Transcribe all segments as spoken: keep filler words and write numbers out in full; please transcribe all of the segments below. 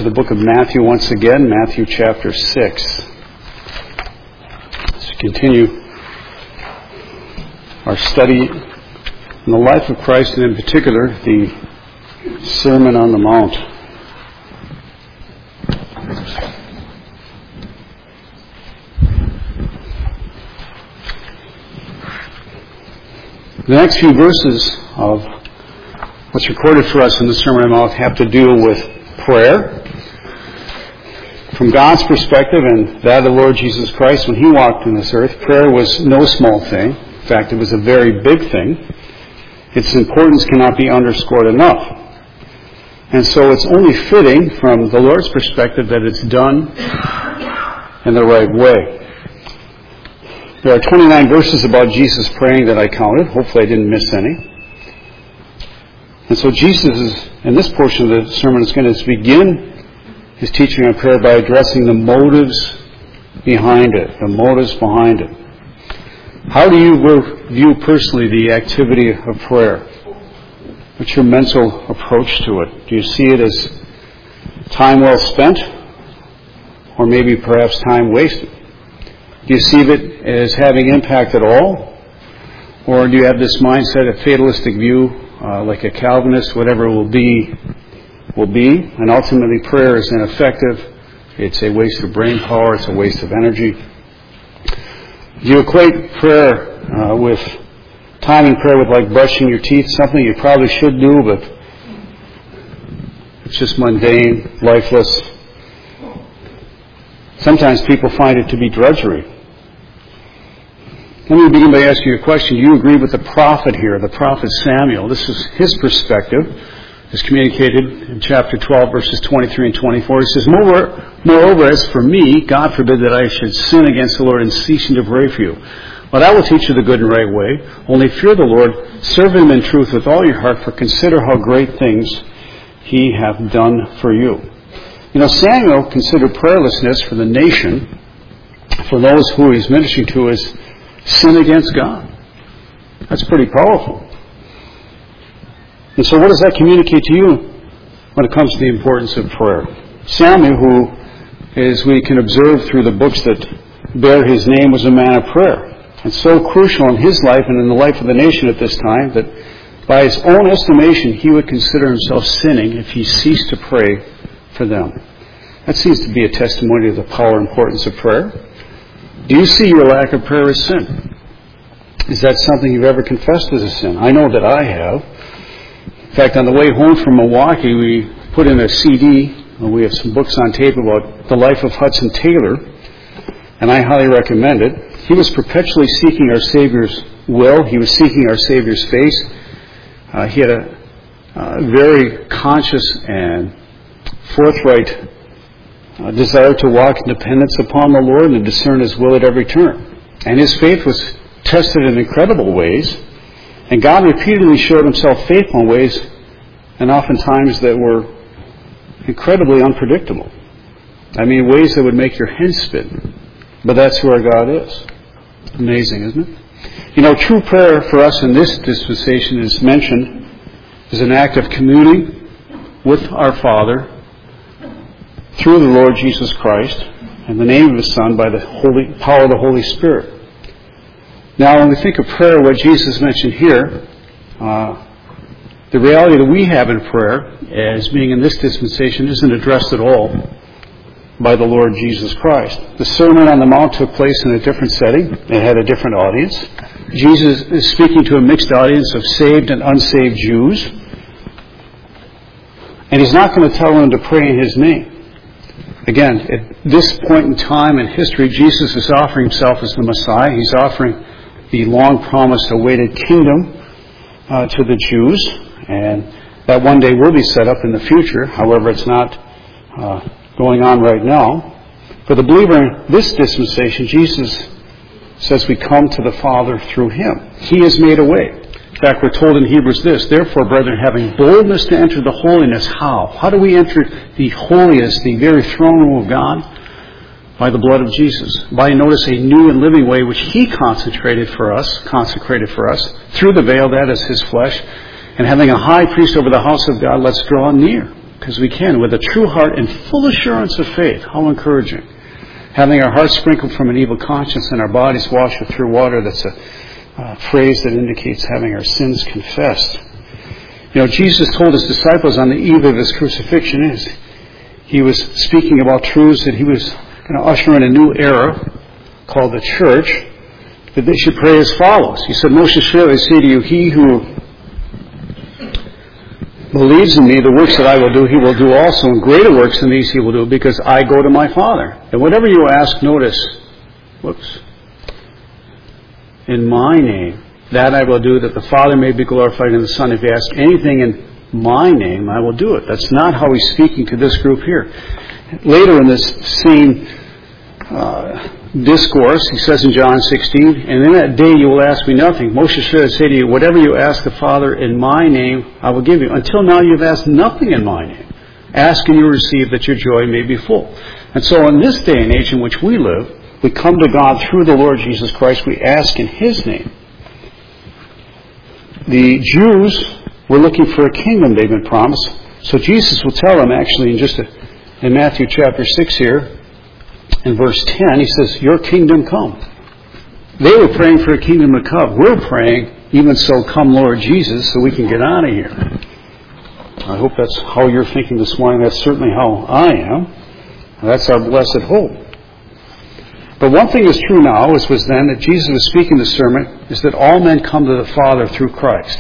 to the book of Matthew once again, Matthew chapter six. Let's continue our study in the life of Christ, and in particular, the Sermon on the Mount. The next few verses of what's recorded for us in the Sermon on the Mount have to do with prayer. From God's perspective and that of the Lord Jesus Christ, when He walked on this earth, prayer was no small thing. In fact, it was a very big thing. Its importance cannot be underscored enough. And so it's only fitting from the Lord's perspective that it's done in the right way. There are twenty-nine verses about Jesus praying that I counted. Hopefully I didn't miss any. And so Jesus is, in this portion of the sermon, is going to begin his teaching on prayer by addressing the motives behind it. The motives behind it. How do you view personally the activity of prayer? What's your mental approach to it? Do you see it as time well spent? Or maybe perhaps time wasted? Do you see it as having impact at all? Or do you have this mindset, a fatalistic view, uh, like a Calvinist, whatever it will be, will be, and ultimately prayer is ineffective, it's a waste of brain power, it's a waste of energy? Do you equate prayer uh, with, time in prayer with like brushing your teeth, something you probably should do, but it's just mundane, lifeless? Sometimes people find it to be drudgery. Let me begin by asking you a question. Do you agree with the prophet here, the prophet Samuel? This is his perspective, as communicated in chapter twelve, verses twenty-three and twenty-four. He says, Moreover, moreover, as for me, God forbid that I should sin against the Lord in ceasing to pray for you. But I will teach you the good and right way. Only fear the Lord, serve Him in truth with all your heart, for consider how great things He hath done for you. You know, Samuel considered prayerlessness for the nation, for those who he's ministering to, as sin against God. That's pretty powerful. And so what does that communicate to you when it comes to the importance of prayer? Samuel, who, as we can observe through the books that bear his name, was a man of prayer. And so crucial in his life and in the life of the nation at this time that by his own estimation he would consider himself sinning if he ceased to pray for them. That seems to be a testimony of the power and importance of prayer. Do you see your lack of prayer as sin? Is that something you've ever confessed as a sin? I know that I have. In fact, on the way home from Milwaukee, we put in a C D. We have some books on tape about the life of Hudson Taylor, and I highly recommend it. He was perpetually seeking our Savior's will. He was seeking our Savior's face. Uh, he had a uh, very conscious and forthright uh, desire to walk in dependence upon the Lord and to discern His will at every turn. And his faith was tested in incredible ways, and God repeatedly showed Himself faithful in ways, and oftentimes that were incredibly unpredictable. I mean, ways that would make your head spin. But that's who our God is. Amazing, isn't it? You know, true prayer for us in this dispensation is mentioned as an act of communing with our Father through the Lord Jesus Christ in the name of His Son by the holy power of the Holy Spirit. Now, when we think of prayer, what Jesus mentioned here, uh, the reality that we have in prayer as being in this dispensation isn't addressed at all by the Lord Jesus Christ. The Sermon on the Mount took place in a different setting. It had a different audience. Jesus is speaking to a mixed audience of saved and unsaved Jews. And He's not going to tell them to pray in His name. Again, at this point in time in history, Jesus is offering Himself as the Messiah. He's offering the long-promised awaited kingdom uh, to the Jews. And that one day will be set up in the future. However, it's not uh, going on right now. For the believer in this dispensation, Jesus says we come to the Father through Him. He has made a way. In fact, we're told in Hebrews this, therefore, brethren, having boldness to enter the holiness, how? How do we enter the holiest, the very throne room of God? By the blood of Jesus. By, notice, a new and living way which He consecrated for us, consecrated for us, through the veil, that is His flesh. And having a high priest over the house of God, let's draw near because we can, with a true heart and full assurance of faith. How encouraging. Having our hearts sprinkled from an evil conscience and our bodies washed with pure water. That's a uh, phrase that indicates having our sins confessed. You know, Jesus told his disciples on the eve of his crucifixion, is he was speaking about truths that he was going to usher in a new era called the church, that they should pray as follows. He said, most assuredly I say to you, he who believes in me, the works that I will do, he will do also, and greater works than these he will do, because I go to my Father. And whatever you ask, notice, whoops, in my name, that I will do, that the Father may be glorified in the Son. If you ask anything in my name, I will do it. That's not how he's speaking to this group here. Later in this same uh, discourse, he says in John sixteen, and in that day you will ask me nothing. Most assuredly I say to you, whatever you ask the Father in my name, I will give you. Until now you've asked nothing in my name. Ask and you will receive, that your joy may be full. And so in this day and age in which we live, we come to God through the Lord Jesus Christ. We ask in his name. The Jews were looking for a kingdom they've been promised. So Jesus will tell them, actually, in just a, in Matthew chapter six here, in verse ten, he says, your kingdom come. They were praying for a kingdom to come. We're praying, even so, come Lord Jesus, so we can get out of here. I hope that's how you're thinking this morning. That's certainly how I am. That's our blessed hope. But one thing is true now, as was then, that Jesus was speaking the sermon, is that all men come to the Father through Christ.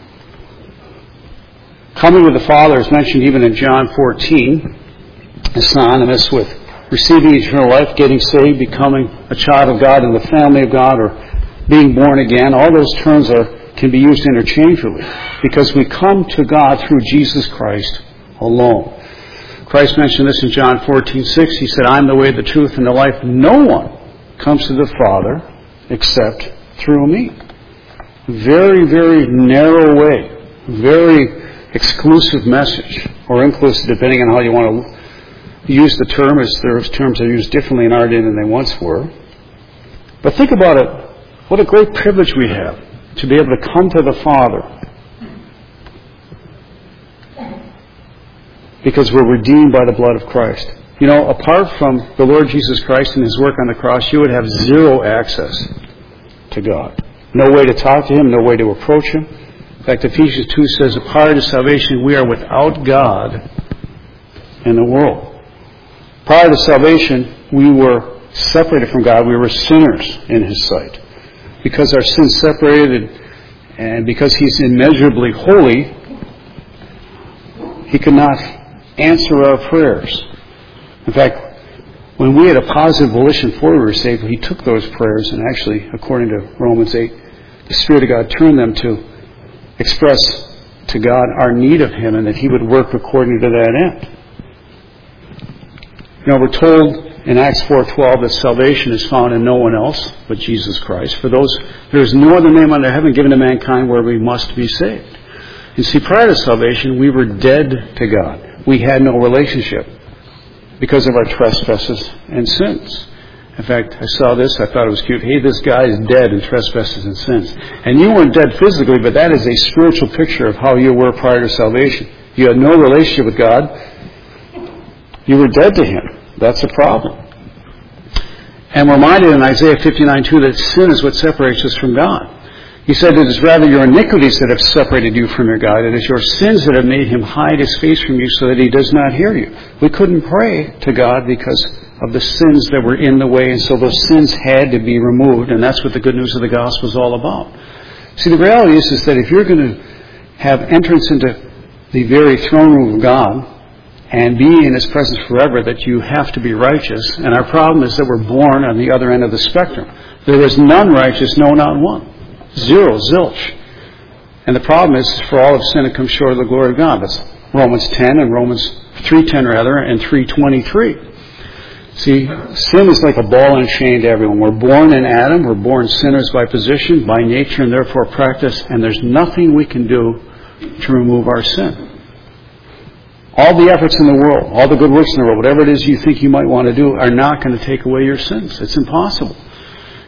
Coming with the Father is mentioned even in John fourteen. It's synonymous with receiving eternal life, getting saved, becoming a child of God in the family of God, or being born again. All those terms are, can be used interchangeably, because we come to God through Jesus Christ alone. Christ mentioned this in John fourteen six. He said, I am the way, the truth, and the life. No one comes to the Father except through me. Very, very narrow way. Very exclusive message, or inclusive, depending on how you want to use the term, as those terms are used differently in our day than they once were. But think about it. What a great privilege we have to be able to come to the Father because we're redeemed by the blood of Christ. You know, apart from the Lord Jesus Christ and his work on the cross, you would have zero access to God. No way to talk to him, no way to approach him. In fact, Ephesians two says, prior to salvation, we are without God in the world. Prior to salvation, we were separated from God. We were sinners in his sight. Because our sins separated, and because he's immeasurably holy, he could not answer our prayers. In fact, when we had a positive volition for we were saved, he took those prayers and actually, according to Romans eight, the Spirit of God turned them to express to God our need of him, and that he would work according to that end. You know, we're told in Acts four twelve that salvation is found in no one else but Jesus Christ. For those, there is no other name under heaven given to mankind where we must be saved. You see, prior to salvation, we were dead to God. We had no relationship because of our trespasses and sins. In fact, I saw this, I thought it was cute. Hey, this guy is dead in trespasses and sins. And you weren't dead physically, but that is a spiritual picture of how you were prior to salvation. You had no relationship with God. You were dead to him. That's a problem. And we're reminded in Isaiah fifty-nine two that sin is what separates us from God. He said it is rather your iniquities that have separated you from your God. It is your sins that have made him hide his face from you so that he does not hear you. We couldn't pray to God because of the sins that were in the way, and so those sins had to be removed, and that's what the good news of the gospel is all about. See, the reality is, is that if you're going to have entrance into the very throne room of God and be in his presence forever, that you have to be righteous. And our problem is that we're born on the other end of the spectrum. There is none righteous, no, not one. Zero, zilch. And the problem is, for all of sin, it comes short of the glory of God. That's Romans ten and Romans three ten rather, and three twenty-three. See, sin is like a ball and chain to everyone. We're born in Adam. We're born sinners by position, by nature, and therefore practice. And there's nothing we can do to remove our sin. All the efforts in the world, all the good works in the world, whatever it is you think you might want to do, are not going to take away your sins. It's impossible.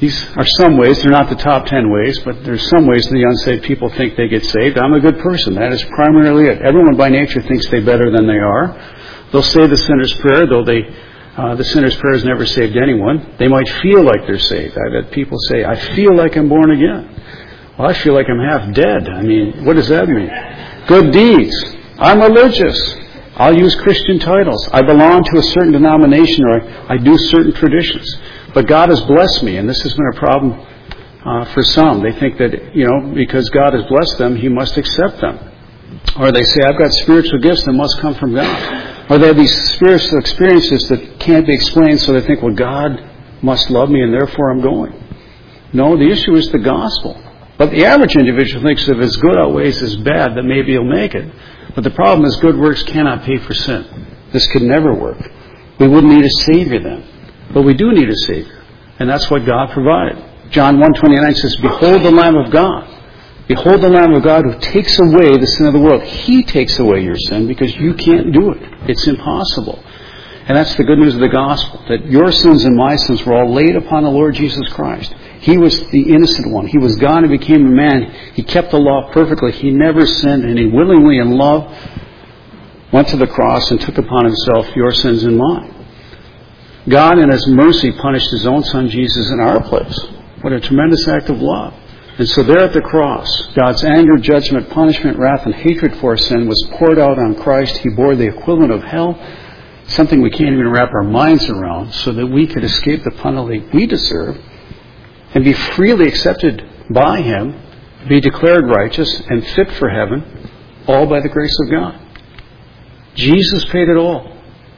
These are some ways. They're not the top ten ways, but there's some ways the unsaved people think they get saved. I'm a good person. That is primarily it. Everyone by nature thinks they're better than they are. They'll say the sinner's prayer, though they uh, the sinner's prayer has never saved anyone. They might feel like they're saved. I've had people say, I feel like I'm born again. Well, I feel like I'm half dead. I mean, what does that mean? Good deeds. I'm religious. I'll use Christian titles. I belong to a certain denomination, or I, I do certain traditions. But God has blessed me, and this has been a problem uh, for some. They think that, you know, because God has blessed them, He must accept them. Or they say, I've got spiritual gifts that must come from God. Or they have these spiritual experiences that can't be explained, so they think, well, God must love me, and therefore I'm going. No, the issue is the gospel. But the average individual thinks if his good outweighs his bad, that maybe he'll make it. But the problem is good works cannot pay for sin. This could never work. We wouldn't need a Savior then. But we do need a Savior. And that's what God provided. John one twenty-nine says, Behold the Lamb of God. Behold the Lamb of God who takes away the sin of the world. He takes away your sin because you can't do it. It's impossible. And that's the good news of the gospel, that your sins and my sins were all laid upon the Lord Jesus Christ. He was the innocent one. He was God and became a man. He kept the law perfectly. He never sinned, and He willingly in love went to the cross and took upon Himself your sins and mine. God in His mercy punished His own Son Jesus in our place. What a tremendous act of love. And so there at the cross, God's anger, judgment, punishment, wrath, and hatred for our sin was poured out on Christ. He bore the equivalent of hell, something we can't even wrap our minds around, so that we could escape the penalty we deserve and be freely accepted by Him, be declared righteous and fit for heaven, all by the grace of God. Jesus paid it all.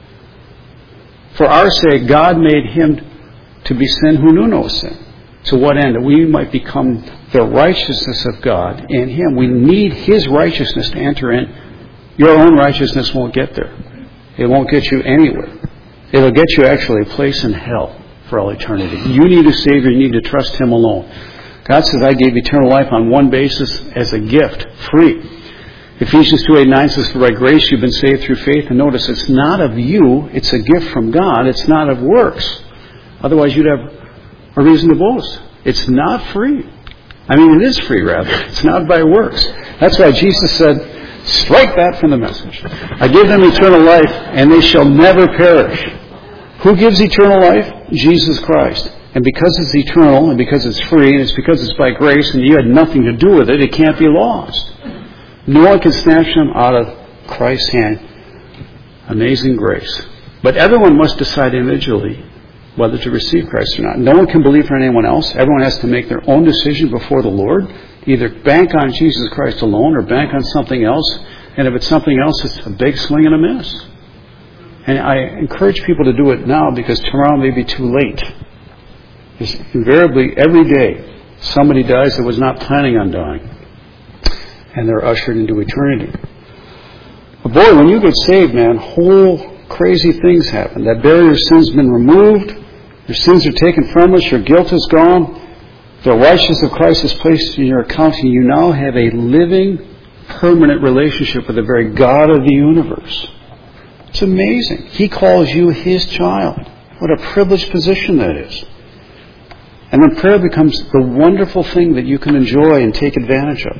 For our sake, God made Him to be sin who knew no sin. To what end? That we might become the righteousness of God in Him. We need His righteousness to enter in. Your own righteousness won't get there. It won't get you anywhere. It'll get you actually a place in hell for all eternity. You need a Savior. You need to trust Him alone. God says, I gave eternal life on one basis as a gift, free. Ephesians two eight nine says, For by grace you've been saved through faith. And notice, it's not of you. It's a gift from God. It's not of works. Otherwise, you'd have a reason to boast. It's not free. I mean, it is free, rather. It's not by works. That's why Jesus said, strike that from the message. I give them eternal life, and they shall never perish. Who gives eternal life? Jesus Christ. And because it's eternal, and because it's free, and it's because it's by grace, and you had nothing to do with it, it can't be lost. No one can snatch them out of Christ's hand. Amazing grace. But everyone must decide individually whether to receive Christ or not. No one can believe for anyone else. Everyone has to make their own decision before the Lord. Either bank on Jesus Christ alone or bank on something else. And if it's something else, it's a big swing and a miss. And I encourage people to do it now because tomorrow may be too late. Because invariably, every day, somebody dies that was not planning on dying. And they're ushered into eternity. But boy, when you get saved, man, whole crazy things happen. That barrier of sin's been removed. Your sins are taken from us. Your guilt is gone. The righteousness of Christ is placed in your account. And you now have a living, permanent relationship with the very God of the universe. It's amazing. He calls you His child. What a privileged position that is. And then prayer becomes the wonderful thing that you can enjoy and take advantage of.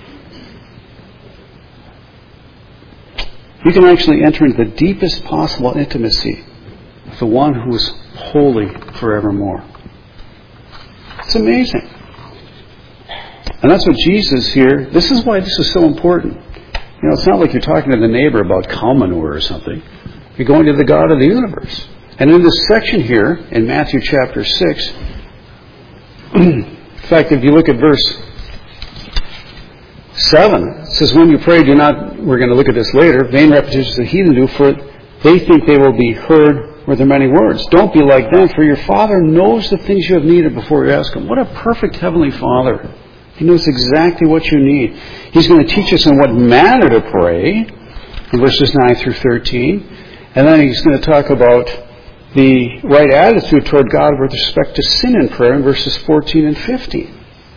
You can actually enter into the deepest possible intimacy with the one who is holy forevermore. It's amazing. And that's what Jesus here, this is why this is so important. You know, it's not like you're talking to the neighbor about cow manure or something. You're going to the God of the universe. And in this section here, in Matthew chapter six, in fact, if you look at verse seven, it says, when you pray, do not, we're going to look at this later, vain repetitions the heathen do, for they think they will be heard with their many words. Don't be like them, for your Father knows the things you have needed before you ask Him. What a perfect Heavenly Father. He knows exactly what you need. He's going to teach us in what manner to pray, in verses nine through thirteen. And then He's going to talk about the right attitude toward God with respect to sin in prayer in verses fourteen and fifteen.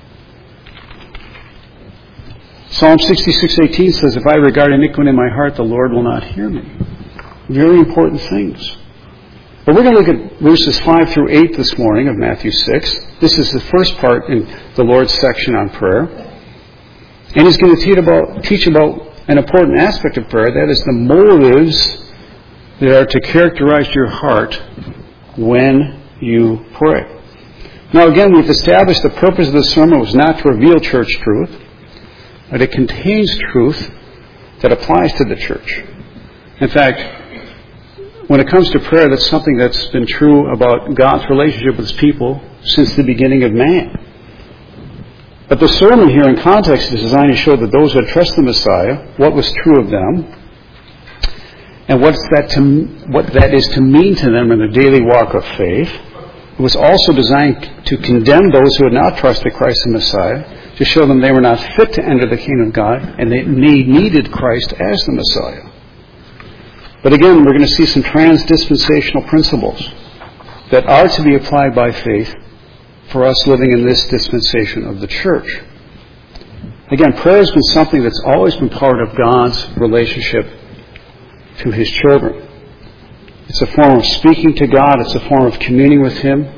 Psalm sixty-six eighteen says, if I regard iniquity in my heart, the Lord will not hear me. Very important things. But we're going to look at verses five through eight this morning of Matthew six. This is the first part in the Lord's section on prayer. And he's going to teach about, teach about an important aspect of prayer, that is the motives that are to characterize your heart when you pray. Now again, we've established the purpose of the sermon was not to reveal church truth, but it contains truth that applies to the church. In fact, when it comes to prayer, that's something that's been true about God's relationship with His people since the beginning of man. But the sermon here in context is designed to show that those who trust the Messiah, what was true of them, and what's that to, what that is to mean to them in their daily walk of faith. It was also designed to condemn those who had not trusted Christ the Messiah, to show them they were not fit to enter the kingdom of God, and they needed Christ as the Messiah. But again, we're going to see some trans-dispensational principles that are to be applied by faith for us living in this dispensation of the church. Again, prayer has been something that's always been part of God's relationship to His children. It's a form of speaking to God. It's a form of communing with Him.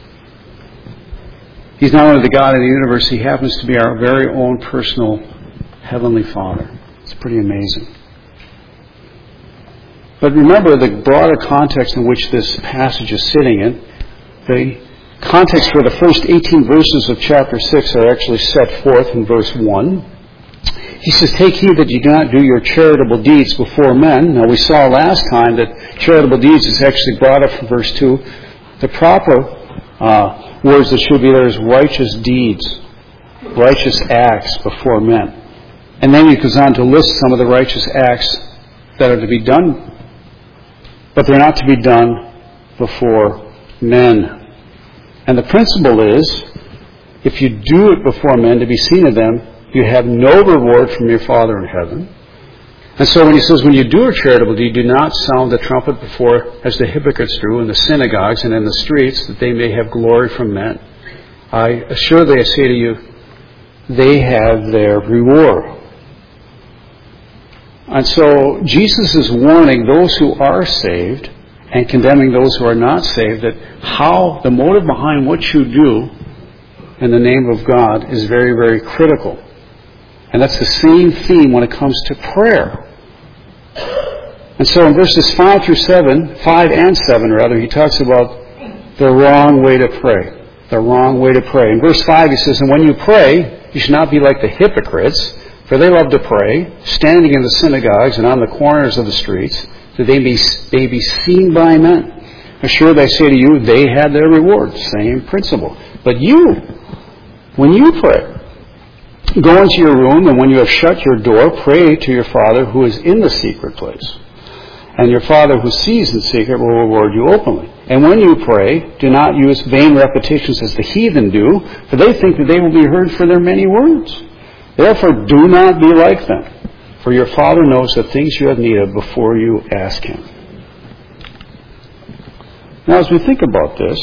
He's not only the God of the universe, He happens to be our very own personal Heavenly Father. It's pretty amazing. But remember the broader context in which this passage is sitting in. The context for the first eighteen verses of chapter six are actually set forth in verse one. He says, "Take heed that you do not do your charitable deeds before men." Now we saw last time that charitable deeds is actually brought up from verse two. The proper uh, words that should be there is righteous deeds, righteous acts before men. And then he goes on to list some of the righteous acts that are to be done, but they're not to be done before men. And the principle is, if you do it before men to be seen of them, you have no reward from your Father in heaven. And so when he says, when you do a charitable deed, do not sound the trumpet before, as the hypocrites do in the synagogues and in the streets, that they may have glory from men. I assuredly I say to you, they have their reward. And so Jesus is warning those who are saved and condemning those who are not saved that how the motive behind what you do in the name of God is very, very critical. And that's the same theme when it comes to prayer. And so in verses five through seven, five and seven rather, he talks about the wrong way to pray. The wrong way to pray. In verse five he says, "And when you pray, you should not be like the hypocrites, for they love to pray, standing in the synagogues and on the corners of the streets, that they may, they be seen by men. Assuredly I say to you, they have their reward." Same principle. But you, when you pray, go into your room, and when you have shut your door, pray to your Father who is in the secret place. And your Father who sees in secret will reward you openly. And when you pray, do not use vain repetitions as the heathen do, for they think that they will be heard for their many words. Therefore, do not be like them, for your Father knows the things you have need of before you ask Him. Now, as we think about this,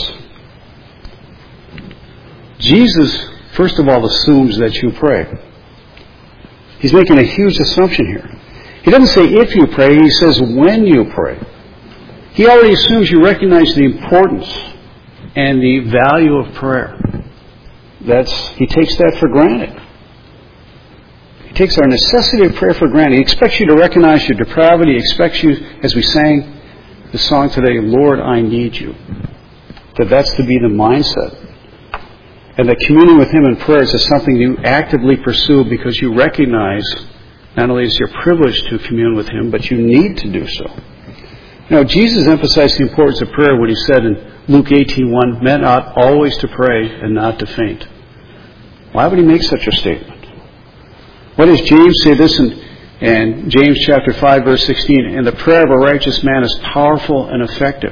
Jesus, first of all, assumes that you pray. He's making a huge assumption here. He doesn't say if you pray, he says when you pray. He already assumes you recognize the importance and the value of prayer. That's, he takes that for granted. He takes our necessity of prayer for granted. He expects you to recognize your depravity. He expects you, as we sang the song today, "Lord, I need you." That that's to be the mindset. And that communing with Him in prayers is something you actively pursue because you recognize not only is your privilege to commune with Him, but you need to do so. Now, Jesus emphasized the importance of prayer when He said in Luke eighteen one, "Men ought always to pray and not to faint." Why would He make such a statement? What does James say this in, in James chapter five, verse sixteen? "And the prayer of a righteous man is powerful and effective."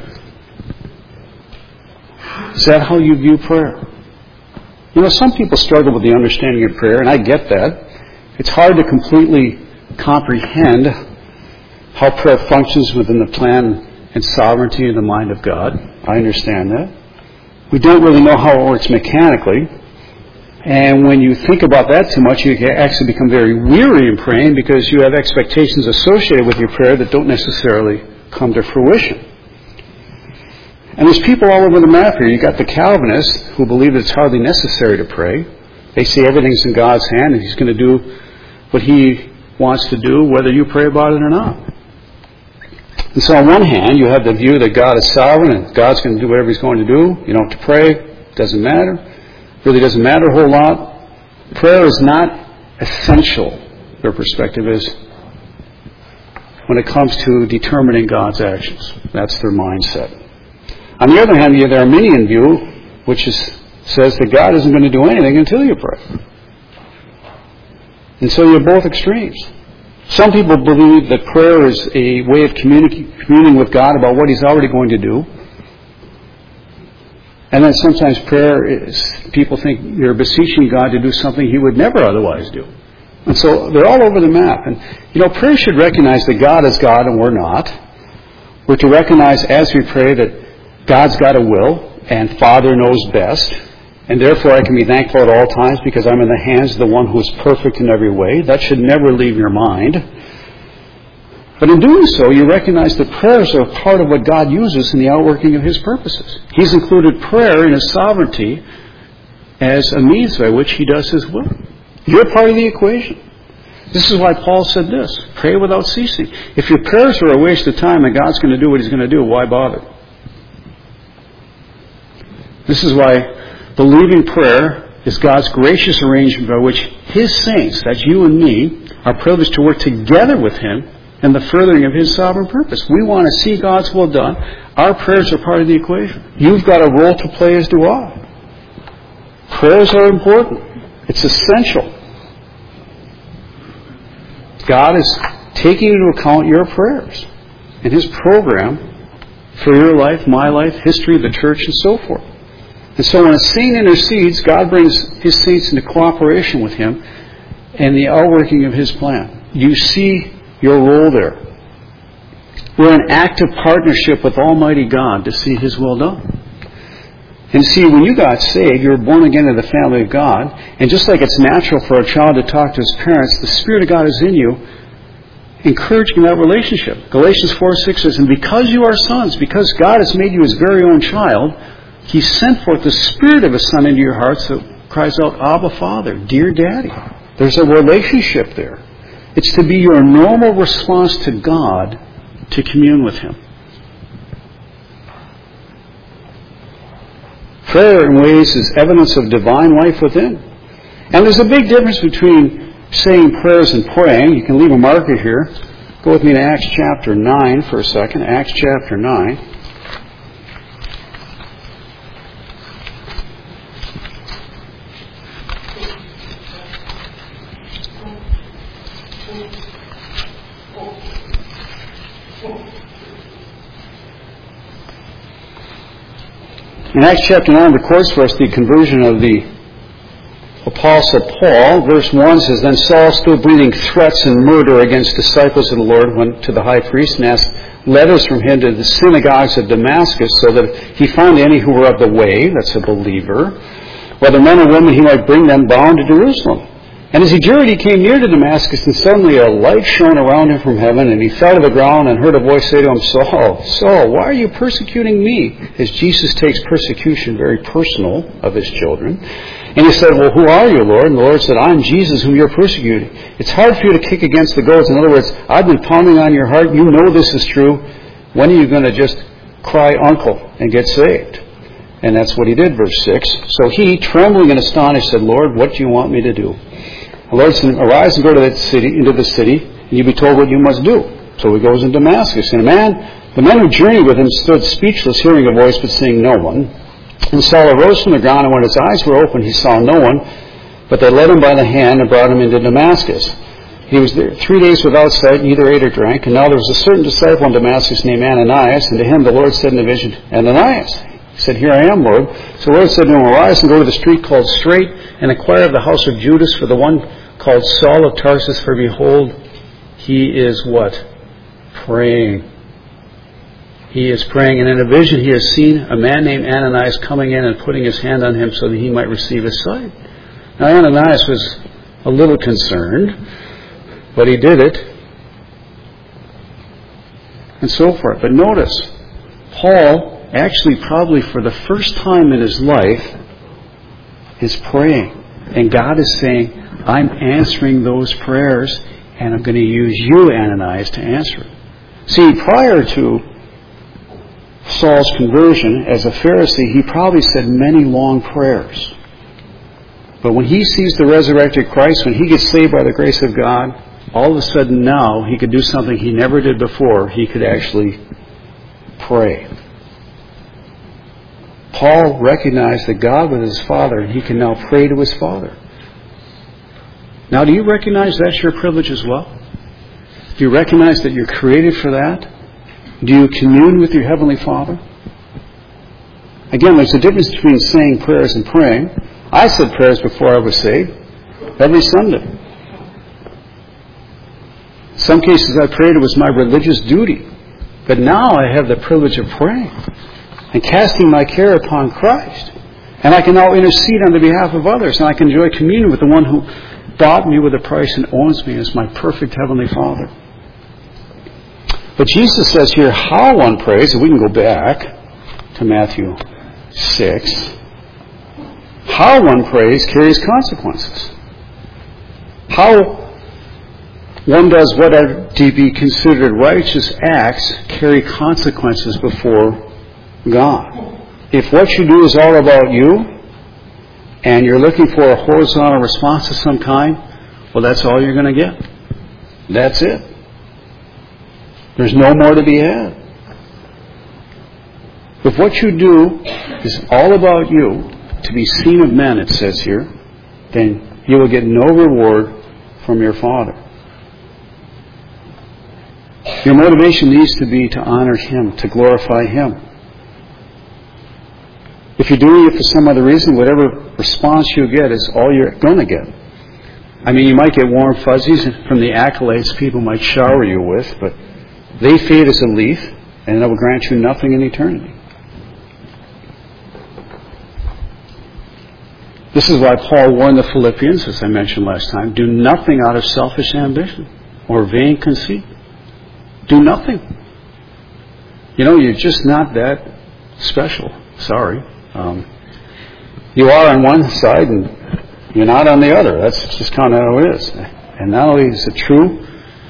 Is that how you view prayer? You know, some people struggle with the understanding of prayer, and I get that. It's hard to completely comprehend how prayer functions within the plan and sovereignty of the mind of God. I understand that. We don't really know how it works mechanically. And when you think about that too much, you can actually become very weary in praying because you have expectations associated with your prayer that don't necessarily come to fruition. And there's people all over the map here. You've got the Calvinists who believe that it's hardly necessary to pray. They say everything's in God's hand and He's going to do what He wants to do, whether you pray about it or not. And so on one hand, you have the view that God is sovereign and God's going to do whatever He's going to do. You don't have to pray. It doesn't matter. Really doesn't matter a whole lot. Prayer is not essential, their perspective is, when it comes to determining God's actions. That's their mindset. On the other hand, the Arminian view, which is, says that God isn't going to do anything until you pray. And so you're both extremes. Some people believe that prayer is a way of communi- communing with God about what He's already going to do. And then sometimes prayer is, people think you're beseeching God to do something He would never otherwise do. And so they're all over the map. And, you know, prayer should recognize that God is God and we're not. We're to recognize as we pray that God's got a will and Father knows best. And therefore I can be thankful at all times because I'm in the hands of the one who is perfect in every way. That should never leave your mind. But in doing so, you recognize that prayers are a part of what God uses in the outworking of His purposes. He's included prayer in His sovereignty as a means by which He does His will. You're part of the equation. This is why Paul said this, pray without ceasing. If your prayers are a waste of time and God's going to do what He's going to do, why bother? This is why believing prayer is God's gracious arrangement by which His saints, that's you and me, are privileged to work together with Him in the furthering of His sovereign purpose. We want to see God's will done. Our prayers are part of the equation. You've got a role to play, as do I. Prayers are important. It's essential. God is taking into account your prayers and His program for your life, my life, history of the church, and so forth. And so when a saint intercedes, God brings His saints into cooperation with Him and the outworking of His plan. You see your role there. We're in active partnership with Almighty God to see His will done. And see, when you got saved, you were born again in the family of God. And just like it's natural for a child to talk to his parents, the Spirit of God is in you, encouraging that relationship. Galatians four six says, and because you are sons, because God has made you His very own child, He sent forth the Spirit of His Son into your hearts that cries out, Abba, Father, dear Daddy. There's a relationship there. It's to be your normal response to God to commune with Him. Prayer, in ways, is evidence of divine life within. And there's a big difference between saying prayers and praying. You can leave a marker here. Go with me to Acts chapter nine for a second. Acts chapter nine. In Acts chapter nine records for us the conversion of the Apostle Paul. Verse one says, then Saul, still breathing threats and murder against disciples of the Lord, went to the high priest and asked letters from him to the synagogues of Damascus, so that if he found any who were of the way, that's a believer, whether men or women, he might bring them bound to Jerusalem. And as he journeyed, he came near to Damascus, and suddenly a light shone around him from heaven, and he fell to the ground and heard a voice say to him, Saul, Saul, why are you persecuting me? As Jesus takes persecution very personal of His children. And he said, well, who are you, Lord? And the Lord said, I'm Jesus whom you're persecuting. It's hard for you to kick against the goads. In other words, I've been pounding on your heart. You know this is true. When are you going to just cry uncle and get saved? And that's what he did, verse six. So he, trembling and astonished, said, Lord, what do you want me to do? The Lord said, arise and go to that city, into the city, and you'll be told what you must do. So he goes into Damascus. And a man, the men who journeyed with him stood speechless, hearing a voice, but seeing no one. And Saul arose from the ground, and when his eyes were opened, he saw no one, but they led him by the hand and brought him into Damascus. He was there three days without sight, neither ate or drank. And now there was a certain disciple in Damascus named Ananias, and to him the Lord said in a vision, Ananias. He said, here I am, Lord. So the Lord said to him, arise and go to the street called Straight, and inquire of the house of Judas for the one called Saul of Tarsus, for behold, he is what? Praying. He is praying, and in a vision he has seen a man named Ananias coming in and putting his hand on him so that he might receive his sight. Now Ananias was a little concerned, but he did it, and so forth. But notice, Paul actually probably for the first time in his life, is praying. And God is saying, I'm answering those prayers, and I'm going to use you, Ananias, to answer it. See, prior to Saul's conversion as a Pharisee, he probably said many long prayers. But when he sees the resurrected Christ, when he gets saved by the grace of God, all of a sudden now he could do something he never did before. He could actually pray. Paul recognized that God was his Father, and he can now pray to his Father. Now, do you recognize that's your privilege as well? Do you recognize that you're created for that? Do you commune with your Heavenly Father? Again, there's a difference between saying prayers and praying. I said prayers before I was saved, every Sunday. In some cases I prayed it was my religious duty. But now I have the privilege of praying and casting my care upon Christ. And I can now intercede on the behalf of others, and I can enjoy communion with the one who bought me with a price and owns me as my perfect Heavenly Father. But Jesus says here how one prays, and we can go back to Matthew six. How one prays carries consequences. How one does what are to be considered righteous acts carry consequences before God. If what you do is all about you, and you're looking for a horizontal response of some kind, well, that's all you're going to get. That's it. There's no more to be had. If what you do is all about you, to be seen of men, it says here, then you will get no reward from your Father. Your motivation needs to be to honor Him, to glorify Him. If you're doing it for some other reason, whatever response you get is all you're going to get. I mean, you might get warm fuzzies from the accolades people might shower you with, but they fade as a leaf, and it will grant you nothing in eternity. This is why Paul warned the Philippians, as I mentioned last time, do nothing out of selfish ambition or vain conceit. Do nothing. You know, you're just not that special. Sorry. Um, you are on one side and you're not on the other. That's just kind of how it is. And not only is it true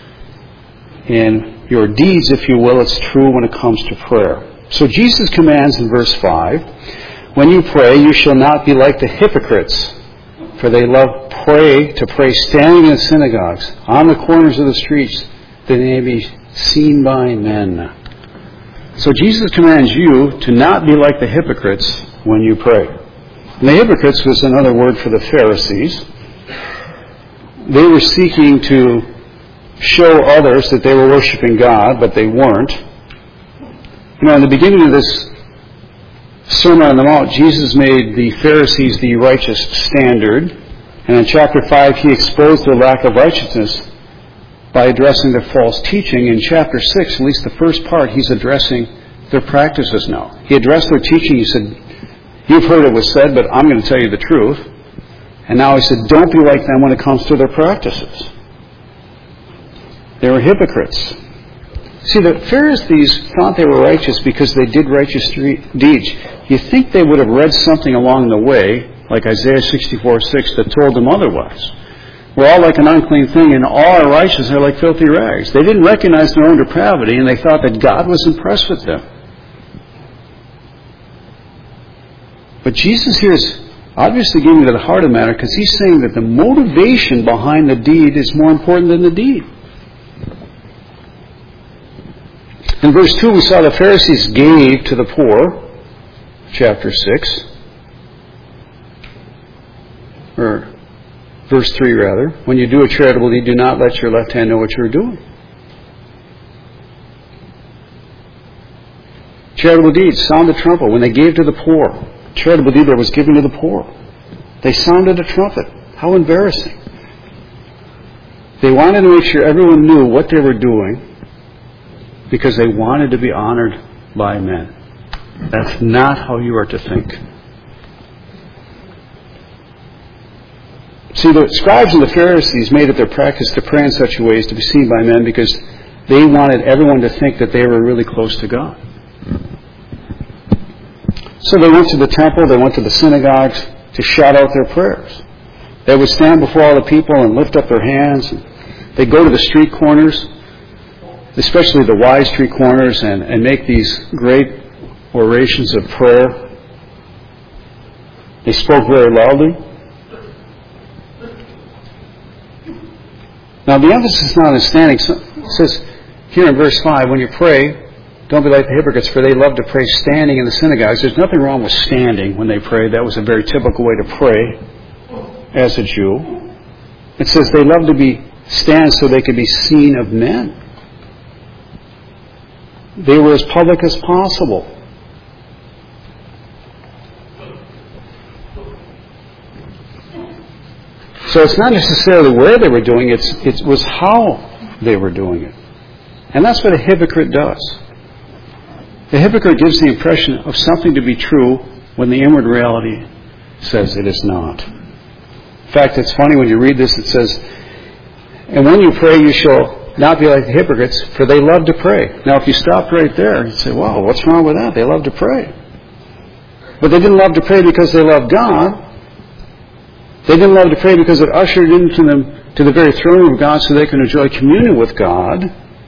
in your deeds, if you will, it's true when it comes to prayer. So Jesus commands in verse five, when you pray, you shall not be like the hypocrites, for they love pray to pray standing in the synagogues, on the corners of the streets, that they may be seen by men. So Jesus commands you to not be like the hypocrites when you pray. And the hypocrites was another word for the Pharisees. They were seeking to show others that they were worshiping God, but they weren't. You know, in the beginning of this Sermon on the Mount, Jesus made the Pharisees the righteous standard. And in chapter five, he exposed their lack of righteousness by addressing their false teaching. In chapter six, at least the first part, he's addressing their practices now. He addressed their teaching. He said, you've heard it was said, but I'm going to tell you the truth. And now he said, don't be like them when it comes to their practices. They were hypocrites. See, the Pharisees thought they were righteous because they did righteous deeds. You think they would have read something along the way, like Isaiah sixty-four six, that told them otherwise. We're all like an unclean thing, and all our righteous are like filthy rags. They didn't recognize their own depravity, and they thought that God was impressed with them. But Jesus here is obviously getting to the heart of the matter, because he's saying that the motivation behind the deed is more important than the deed. In verse two, we saw the Pharisees gave to the poor, chapter six, or verse three rather. When you do a charitable deed, do not let your left hand know what you're doing. Charitable deeds, sound the trumpet. When they gave to the poor, charitable deed that was given to the poor, they sounded a trumpet. How embarrassing. They wanted to make sure everyone knew what they were doing, because they wanted to be honored by men. That's not how you are to think. See, the scribes and the Pharisees made it their practice to pray in such a way as to be seen by men because they wanted everyone to think that they were really close to God. So they went to the temple, they went to the synagogues to shout out their prayers. They would stand before all the people and lift up their hands. They'd go to the street corners, especially the wide street corners, and, and make these great orations of prayer. They spoke very loudly. Now the emphasis is not on standing. It says here in verse five, when you pray, don't be like the hypocrites, for they love to pray standing in the synagogues. There's nothing wrong with standing when they pray. That was a very typical way to pray as a Jew. It says they love to be stand so they could be seen of men. They were as public as possible. So it's not necessarily where they were doing it, it was how they were doing it. And that's what a hypocrite does. The hypocrite gives the impression of something to be true when the inward reality says it is not. In fact, it's funny when you read this, it says, and when you pray, you shall not be like the hypocrites, for they love to pray. Now, if you stopped right there, you'd say, wow, what's wrong with that? They love to pray. But they didn't love to pray because they loved God. They didn't love to pray because it ushered into them to the very throne of God so they can enjoy communion with God.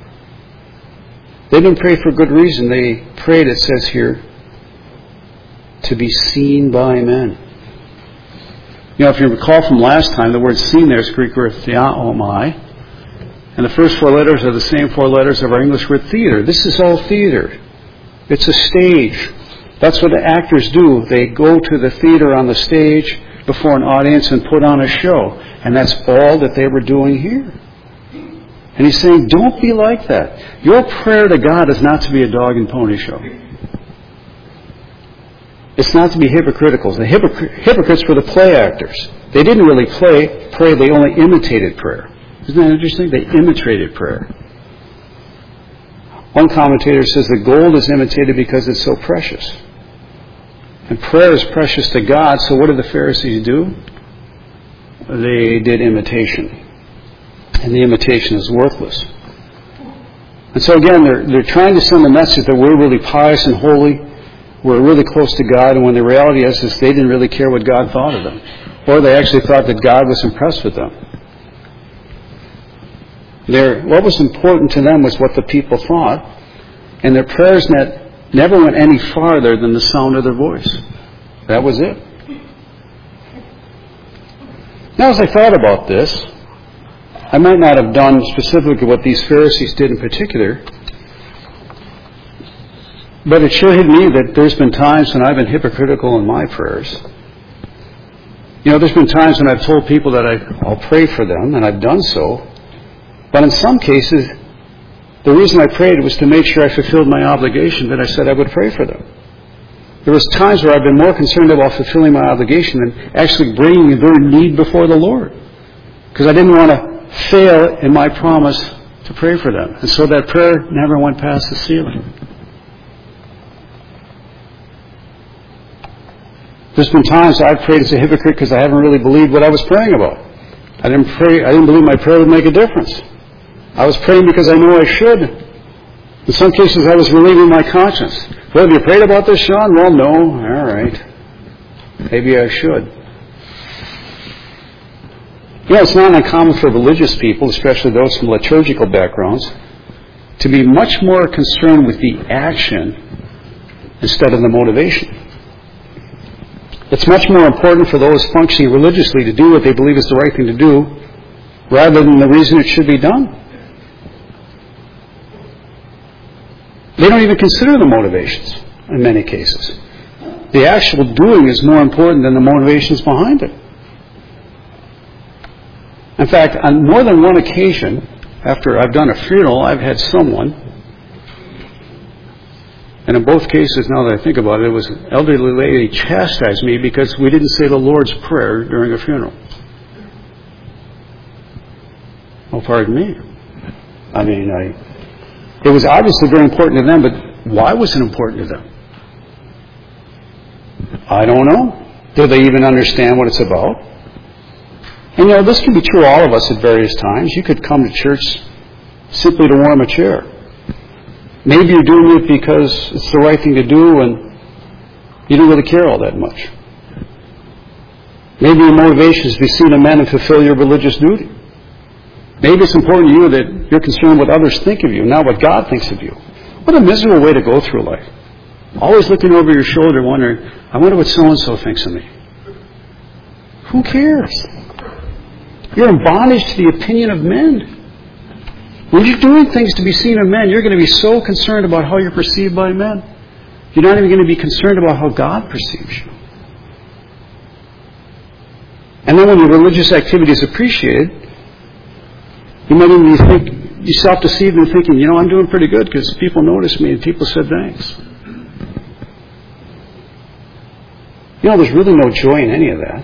They didn't pray for good reason. They prayed, it says here, to be seen by men. You know, if you recall from last time, the word seen there is Greek word theaomai. And the first four letters are the same four letters of our English word theater. This is all theater. It's a stage. That's what the actors do. They go to the theater on the stage before an audience and put on a show. And that's all that they were doing here. And he's saying, don't be like that. Your prayer to God is not to be a dog and pony show. It's not to be hypocritical. The hypocr- hypocrites were the play actors. They didn't really play, pray, they only imitated prayer. Isn't that interesting? They imitated prayer. One commentator says that gold is imitated because it's so precious. And prayer is precious to God, so what did the Pharisees do? They did imitation. And the imitation is worthless. And so again, they're, they're trying to send the message that we're really pious and holy, we're really close to God, and when the reality is, is they didn't really care what God thought of them. Or they actually thought that God was impressed with them. Their, what was important to them was what the people thought, and their prayers net, never went any farther than the sound of their voice. That was it. Now, as I thought about this, I might not have done specifically what these Pharisees did in particular, but it sure hit me that there's been times when I've been hypocritical in my prayers. You know, there's been times when I've told people that I, I'll pray for them, and I've done so. But in some cases, the reason I prayed was to make sure I fulfilled my obligation that I said I would pray for them. There was times where I've been more concerned about fulfilling my obligation than actually bringing their need before the Lord. Because I didn't want to fail in my promise to pray for them. And so that prayer never went past the ceiling. There's been times I've prayed as a hypocrite because I haven't really believed what I was praying about. I didn't pray, I didn't believe my prayer would make a difference. I was praying because I knew I should. In some cases I was relieving my conscience. Well, have you prayed about this, Sean? Well, no. All right. Maybe I should. You know, it's not uncommon for religious people, especially those from liturgical backgrounds, to be much more concerned with the action instead of the motivation. It's much more important for those functioning religiously to do what they believe is the right thing to do rather than the reason it should be done. They don't even consider the motivations in many cases. The actual doing is more important than the motivations behind it. In fact, on more than one occasion, after I've done a funeral, I've had someone, and in both cases, now that I think about it, it was an elderly lady chastised me because we didn't say the Lord's Prayer during a funeral. Oh, pardon me. I mean, I... It was obviously very important to them, but why was it important to them? I don't know. Do they even understand what it's about? And you know, this can be true of all of us at various times. You could come to church simply to warm a chair. Maybe you're doing it because it's the right thing to do, and You don't really care all that much. Maybe your motivation is to be seen of men and fulfill your religious duty. Maybe it's important to you that you're concerned what others think of you, not what God thinks of you. What a miserable way to go through life. Always looking over your shoulder wondering, I wonder what so-and-so thinks of me. Who cares? You're in bondage to the opinion of men. When you're doing things to be seen of men, you're going to be so concerned about how you're perceived by men. You're not even going to be concerned about how God perceives you. And then when your religious activity is appreciated, you might even think, you self-deceive in thinking, you know, I'm doing pretty good because people noticed me and people said thanks. You know, there's really no joy in any of that.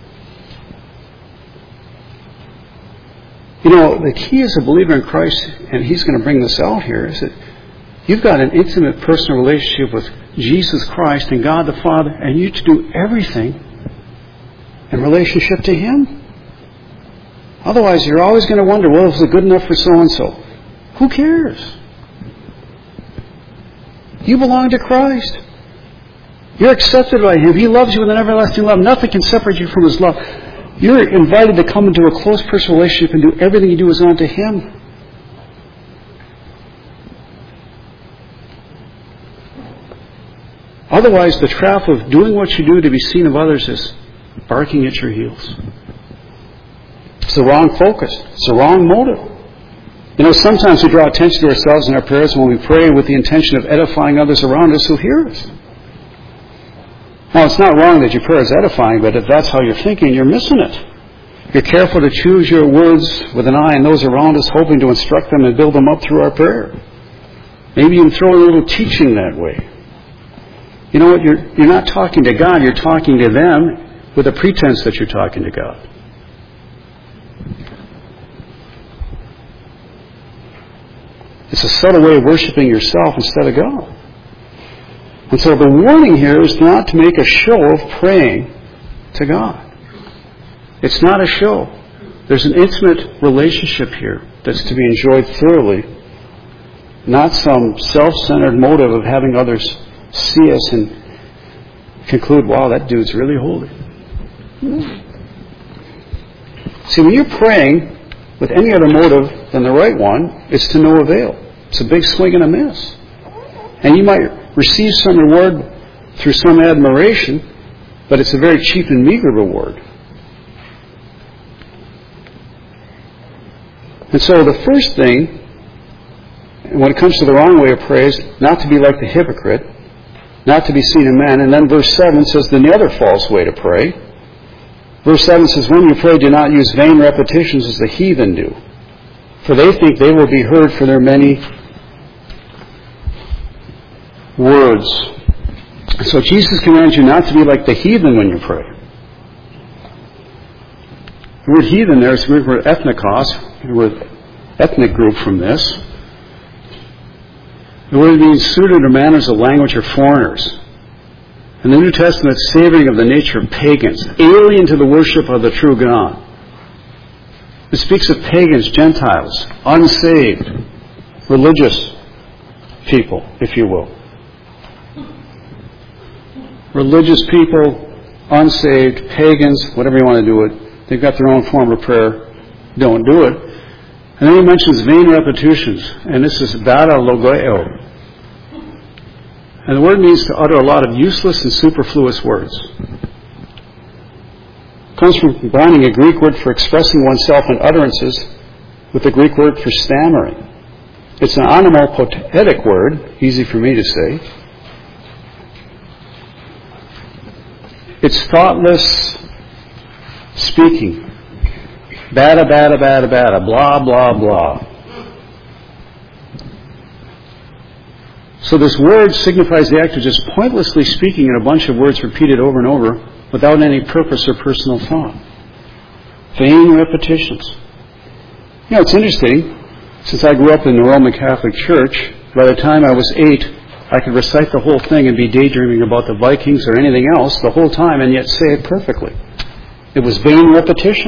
You know, the key as a believer in Christ, and he's going to bring this out here, is that you've got an intimate personal relationship with Jesus Christ and God the Father, and you to do everything in relationship to Him. Otherwise, you're always going to wonder, well, is it good enough for so-and-so? Who cares? You belong to Christ. You're accepted by Him. He loves you with an everlasting love. Nothing can separate you from His love. You're invited to come into a close personal relationship and do everything you do is unto Him. Otherwise, the trap of doing what you do to be seen of others is barking at your heels. It's the wrong focus. It's the wrong motive. You know, sometimes we draw attention to ourselves in our prayers when we pray with the intention of edifying others around us who hear us. Now, it's not wrong that your prayer is edifying, but if that's how you're thinking, you're missing it. You're careful to choose your words with an eye on those around us, hoping to instruct them and build them up through our prayer. Maybe you can throw a little teaching that way. You know what? You're, you're not talking to God. You're talking to them with a pretense that you're talking to God. It's a subtle way of worshiping yourself instead of God. And so the warning here is not to make a show of praying to God. It's not a show. There's an intimate relationship here that's to be enjoyed thoroughly, not some self-centered motive of having others see us and conclude, wow, that dude's really holy. See, when you're praying with any other motive than the right one, it's to no avail. It's a big swing and a miss. And you might receive some reward through some admiration, but it's a very cheap and meager reward. And so the first thing, when it comes to the wrong way of praise, not to be like the hypocrite, not to be seen in men. And then verse seven says, then the other false way to pray. Verse seven says, when you pray, do not use vain repetitions as the heathen do, for they think they will be heard for their many words. So Jesus commands you not to be like the heathen when you pray. The word heathen there is the Greek word ethnikos, the word ethnic group from this. The word means suited or manners of language of foreigners. In the New Testament, it's savoring of the nature of pagans, alien to the worship of the true God. It speaks of pagans, Gentiles, unsaved, religious people, if you will. Religious people, unsaved, pagans, whatever you want to do it. They've got their own form of prayer. Don't do it. And then he mentions vain repetitions. And this is bata logeo. And the word means to utter a lot of useless and superfluous words. It comes from combining a Greek word for expressing oneself in utterances with the Greek word for stammering. It's an onomatopoetic word, easy for me to say. It's thoughtless speaking. Bada, bada, bada, bada, blah, blah, blah. So this word signifies the act of just pointlessly speaking in a bunch of words repeated over and over without any purpose or personal thought. Vain repetitions. You know, it's interesting. Since I grew up in the Roman Catholic Church, by the time I was eight, I could recite the whole thing and be daydreaming about the Vikings or anything else the whole time and yet say it perfectly. It was vain repetition.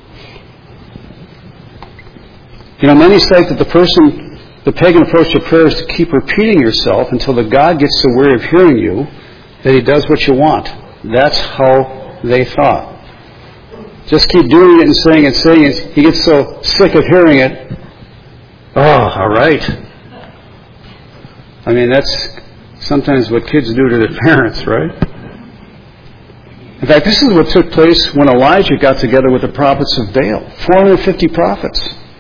You know, many cite that the person, the pagan approach to prayer is to keep repeating yourself until the God gets so weary of hearing you that he does what you want. That's how they thought. Just keep doing it and saying it, saying it. He gets so sick of hearing it. Oh, all right. I mean, that's sometimes what kids do to their parents, right? In fact, this is what took place when Elijah got together with the prophets of Baal. four hundred fifty prophets.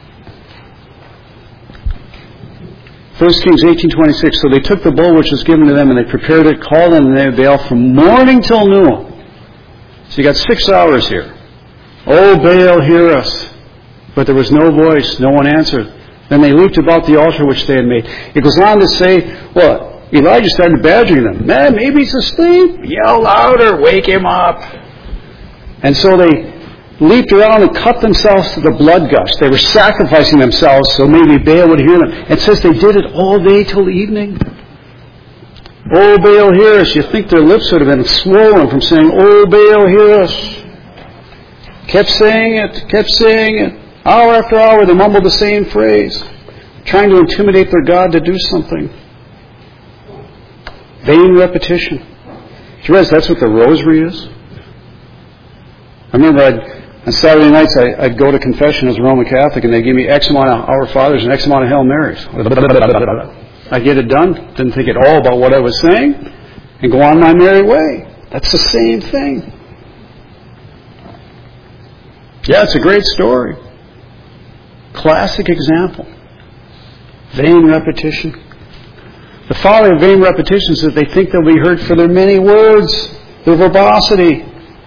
First Kings eighteen twenty-six. So they took the bowl which was given to them and they prepared it, called on the name of Baal from morning till noon. So you got six hours here. Oh, Baal, hear us. But there was no voice. No one answered. Then they leaped about the altar which they had made. It goes on to say, well, Elijah started badgering them. Man, maybe he's asleep. Yell louder. Wake him up. And so they leaped around and cut themselves to the blood gush. They were sacrificing themselves so maybe Baal would hear them. It says they did it all day till evening. Oh, Baal, hear us. You think their lips would have been swollen from saying, oh, Baal, hear us. Kept saying it, kept saying it. Hour after hour they mumbled the same phrase, trying to intimidate their God to do something. Vain repetition. Do you realize that's what the rosary is? I remember I'd, on Saturday nights I, I'd go to confession as a Roman Catholic and they'd give me X amount of Our Fathers and X amount of Hail Marys. I'd get it done, didn't think at all about what I was saying, and go on my merry way. That's the same thing. Yeah, it's a great story. Classic example. Vain repetition. The folly of vain repetition is that they think they'll be heard for their many words, their verbosity.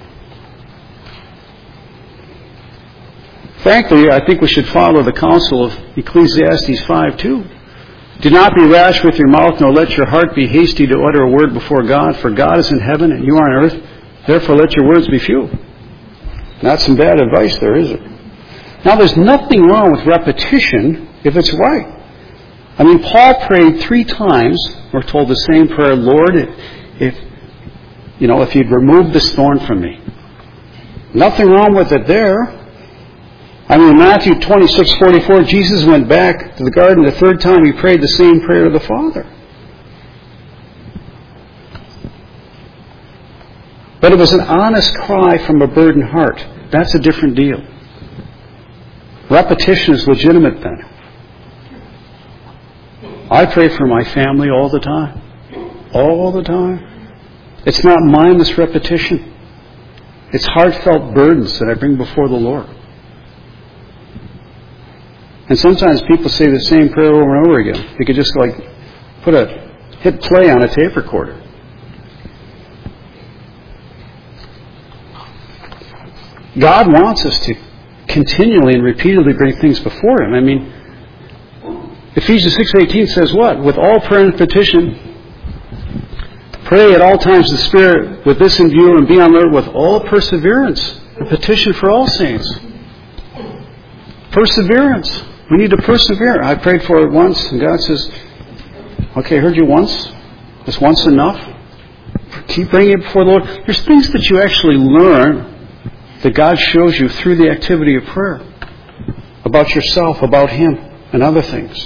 Frankly, I think we should follow the counsel of Ecclesiastes five two. Do not be rash with your mouth, nor let your heart be hasty to utter a word before God, for God is in heaven and you are on earth. Therefore let your words be few. Not some bad advice there, is it? Now, there's nothing wrong with repetition if it's right. I mean, Paul prayed three times. We're told the same prayer, Lord, if, if you know, if you'd remove this thorn from me. Nothing wrong with it there. I mean, in Matthew twenty-six forty-four, Jesus went back to the garden the third time. He prayed the same prayer to the Father. But it was an honest cry from a burdened heart. That's a different deal. Repetition is legitimate then. I pray for my family all the time. All the time. It's not mindless repetition. It's heartfelt burdens that I bring before the Lord. And sometimes people say the same prayer over and over again. You could just like put a hit play on a tape recorder. God wants us to continually and repeatedly bring things before Him. I mean, Ephesians six eighteen says what? With all prayer and petition, pray at all times in the Spirit with this in view, and be on alert with all perseverance. A petition for all saints. Perseverance. We need to persevere. I prayed for it once, and God says, okay, I heard you once. Is once enough? Keep bringing it before the Lord. There's things that you actually learn that God shows you through the activity of prayer. About yourself, about Him, and other things.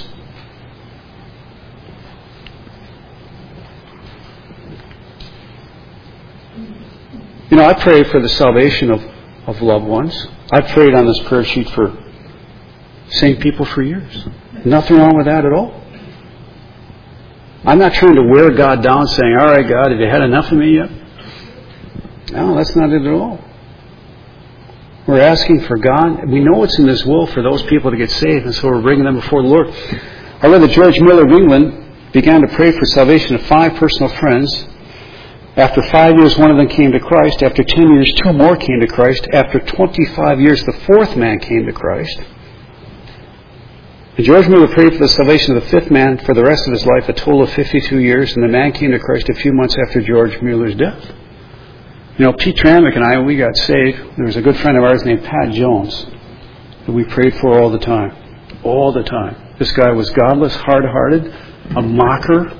You know, I pray for the salvation of, of loved ones. I've prayed on this prayer sheet for sane people for years. Nothing wrong with that at all. I'm not trying to wear God down saying, all right, God, have you had enough of me yet? No, that's not it at all. We're asking for God. We know it's in His will for those people to get saved, and so we're bringing them before the Lord. I read that George Miller of England began to pray for salvation of five personal friends. After five years, one of them came to Christ. After ten years, two more came to Christ. After twenty-five years, the fourth man came to Christ. And George Miller prayed for the salvation of the fifth man for the rest of his life, a total of fifty-two years, and the man came to Christ a few months after George Muller's death. You know, Pete Tramick and I, we got saved. There was a good friend of ours named Pat Jones that we prayed for all the time. All the time. This guy was godless, hard-hearted, a mocker.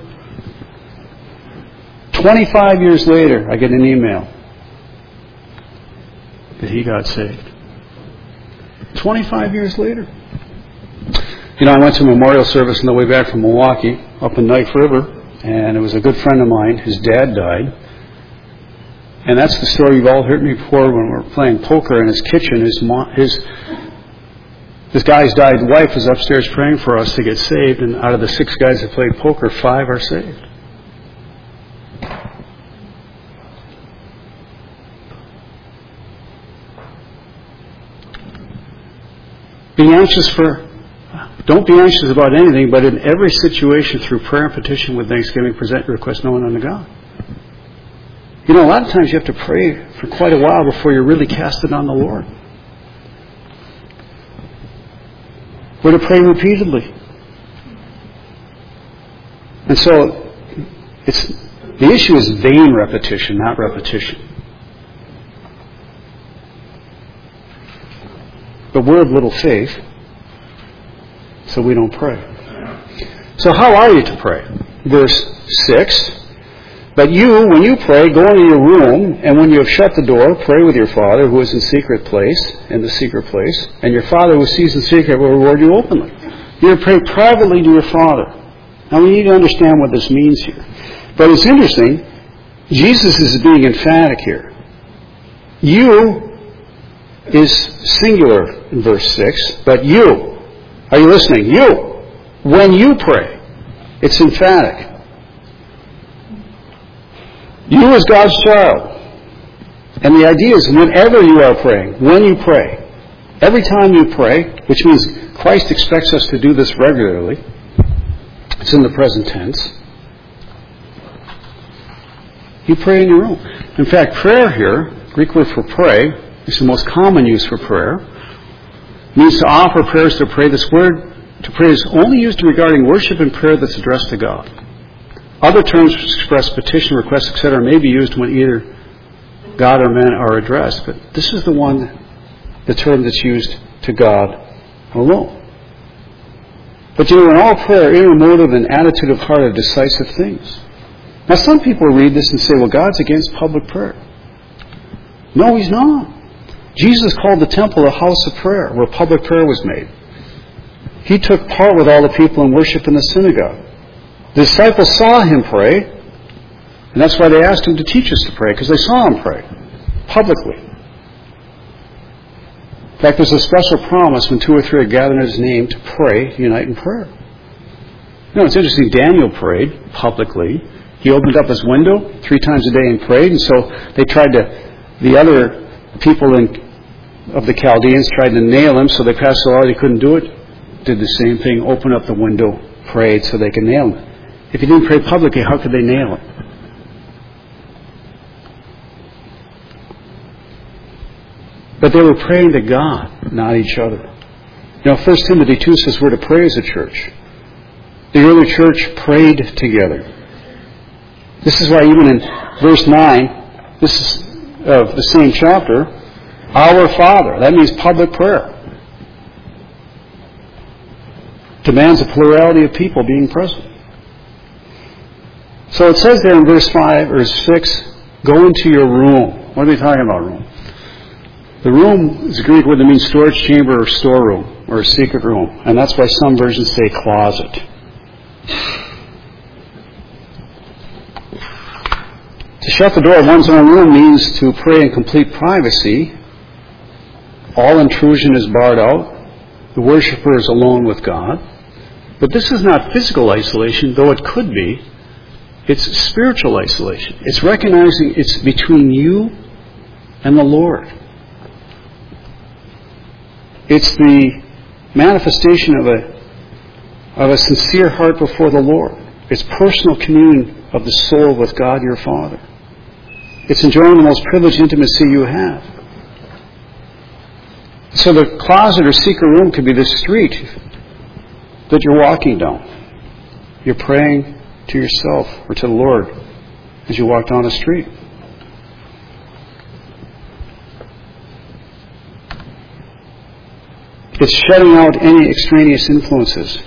twenty-five years later, I get an email that he got saved. twenty-five years later. You know, I went to a memorial service on the way back from Milwaukee, up in Knife River, and it was a good friend of mine. His dad died. And that's the story you've all heard me before when we're playing poker in his kitchen. His, mom, his this guy's died wife is upstairs praying for us to get saved, and out of the six guys that played poker, five are saved. Be anxious for, don't be anxious about anything, but in every situation through prayer and petition with thanksgiving, present your request known unto God. You know, a lot of times you have to pray for quite a while before you really cast it on the Lord. We're to pray repeatedly. And so, it's the issue is vain repetition, not repetition. But we're of little faith, so we don't pray. So how are you to pray? Verse six. But you, when you pray, go into your room, and when you have shut the door, pray with your Father who is in secret place, in the secret place, and your Father who sees in secret will reward you openly. You're to pray privately to your Father. Now we need to understand what this means here. But it's interesting, Jesus is being emphatic here. You is singular in verse six, but you, are you listening? You, when you pray, it's emphatic. You as God's child. And the idea is whenever you are praying, when you pray, every time you pray, which means Christ expects us to do this regularly, it's in the present tense, you pray in your room. In fact, prayer here, Greek word for pray, is the most common use for prayer. It means to offer prayers to pray. This word to pray is only used regarding worship and prayer that's addressed to God. Other terms to express petition, request, et cetera may be used when either God or men are addressed, but this is the one, the term that's used to God alone. But you know, in all prayer, inner motive and attitude of heart are decisive things. Now some people read this and say, well, God's against public prayer. No, He's not. Jesus called the temple a house of prayer, where public prayer was made. He took part with all the people in worship in the synagogue. The disciples saw Him pray, and that's why they asked Him to teach us to pray, because they saw Him pray publicly. In fact, there's a special promise when two or three are gathered in His name to pray, unite in prayer. You know, it's interesting, Daniel prayed publicly. He opened up his window three times a day and prayed, and so they tried to, the other people in, of the Chaldeans tried to nail him, so they passed a law he couldn't do it. Did the same thing, opened up the window, prayed so they could nail him. If he didn't pray publicly, how could they nail him? But they were praying to God, not each other. You know, First Timothy two says we're to pray as a church. The early church prayed together. This is why even in verse nine, this is of the same chapter, our Father, that means public prayer. Demands a plurality of people being present. So it says there in verse five or six, go into your room. What are they talking about, room? The room is a Greek word that means storage chamber or storeroom or a secret room. And that's why some versions say closet. To shut the door of one's own room means to pray in complete privacy. All intrusion is barred out. The worshiper is alone with God. But this is not physical isolation, though it could be. It's spiritual isolation. It's recognizing it's between you and the Lord. It's the manifestation of a of a sincere heart before the Lord. It's personal communion of the soul with God your Father. It's enjoying the most privileged intimacy you have. So the closet or secret room could be the street that you're walking down. You're praying to yourself or to the Lord as you walk down the street. It's shutting out any extraneous influences.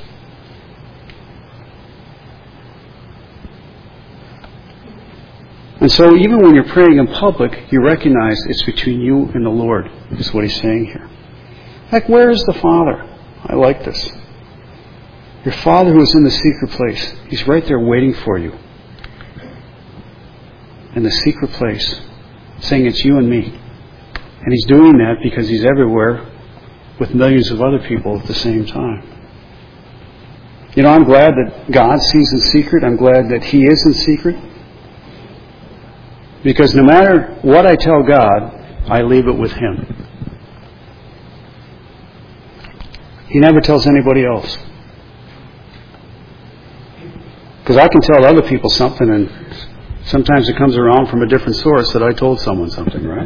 And so even when you're praying in public, you recognize it's between you and the Lord, is what he's saying here. Like, where is the Father? I like this. Your Father who is in the secret place, He's right there waiting for you. In the secret place, saying it's you and me. And He's doing that because He's everywhere with millions of other people at the same time. You know, I'm glad that God sees in secret. I'm glad that He is in secret. Because no matter what I tell God, I leave it with Him. He never tells anybody else. Because I can tell other people something, and sometimes it comes around from a different source that I told someone something, right?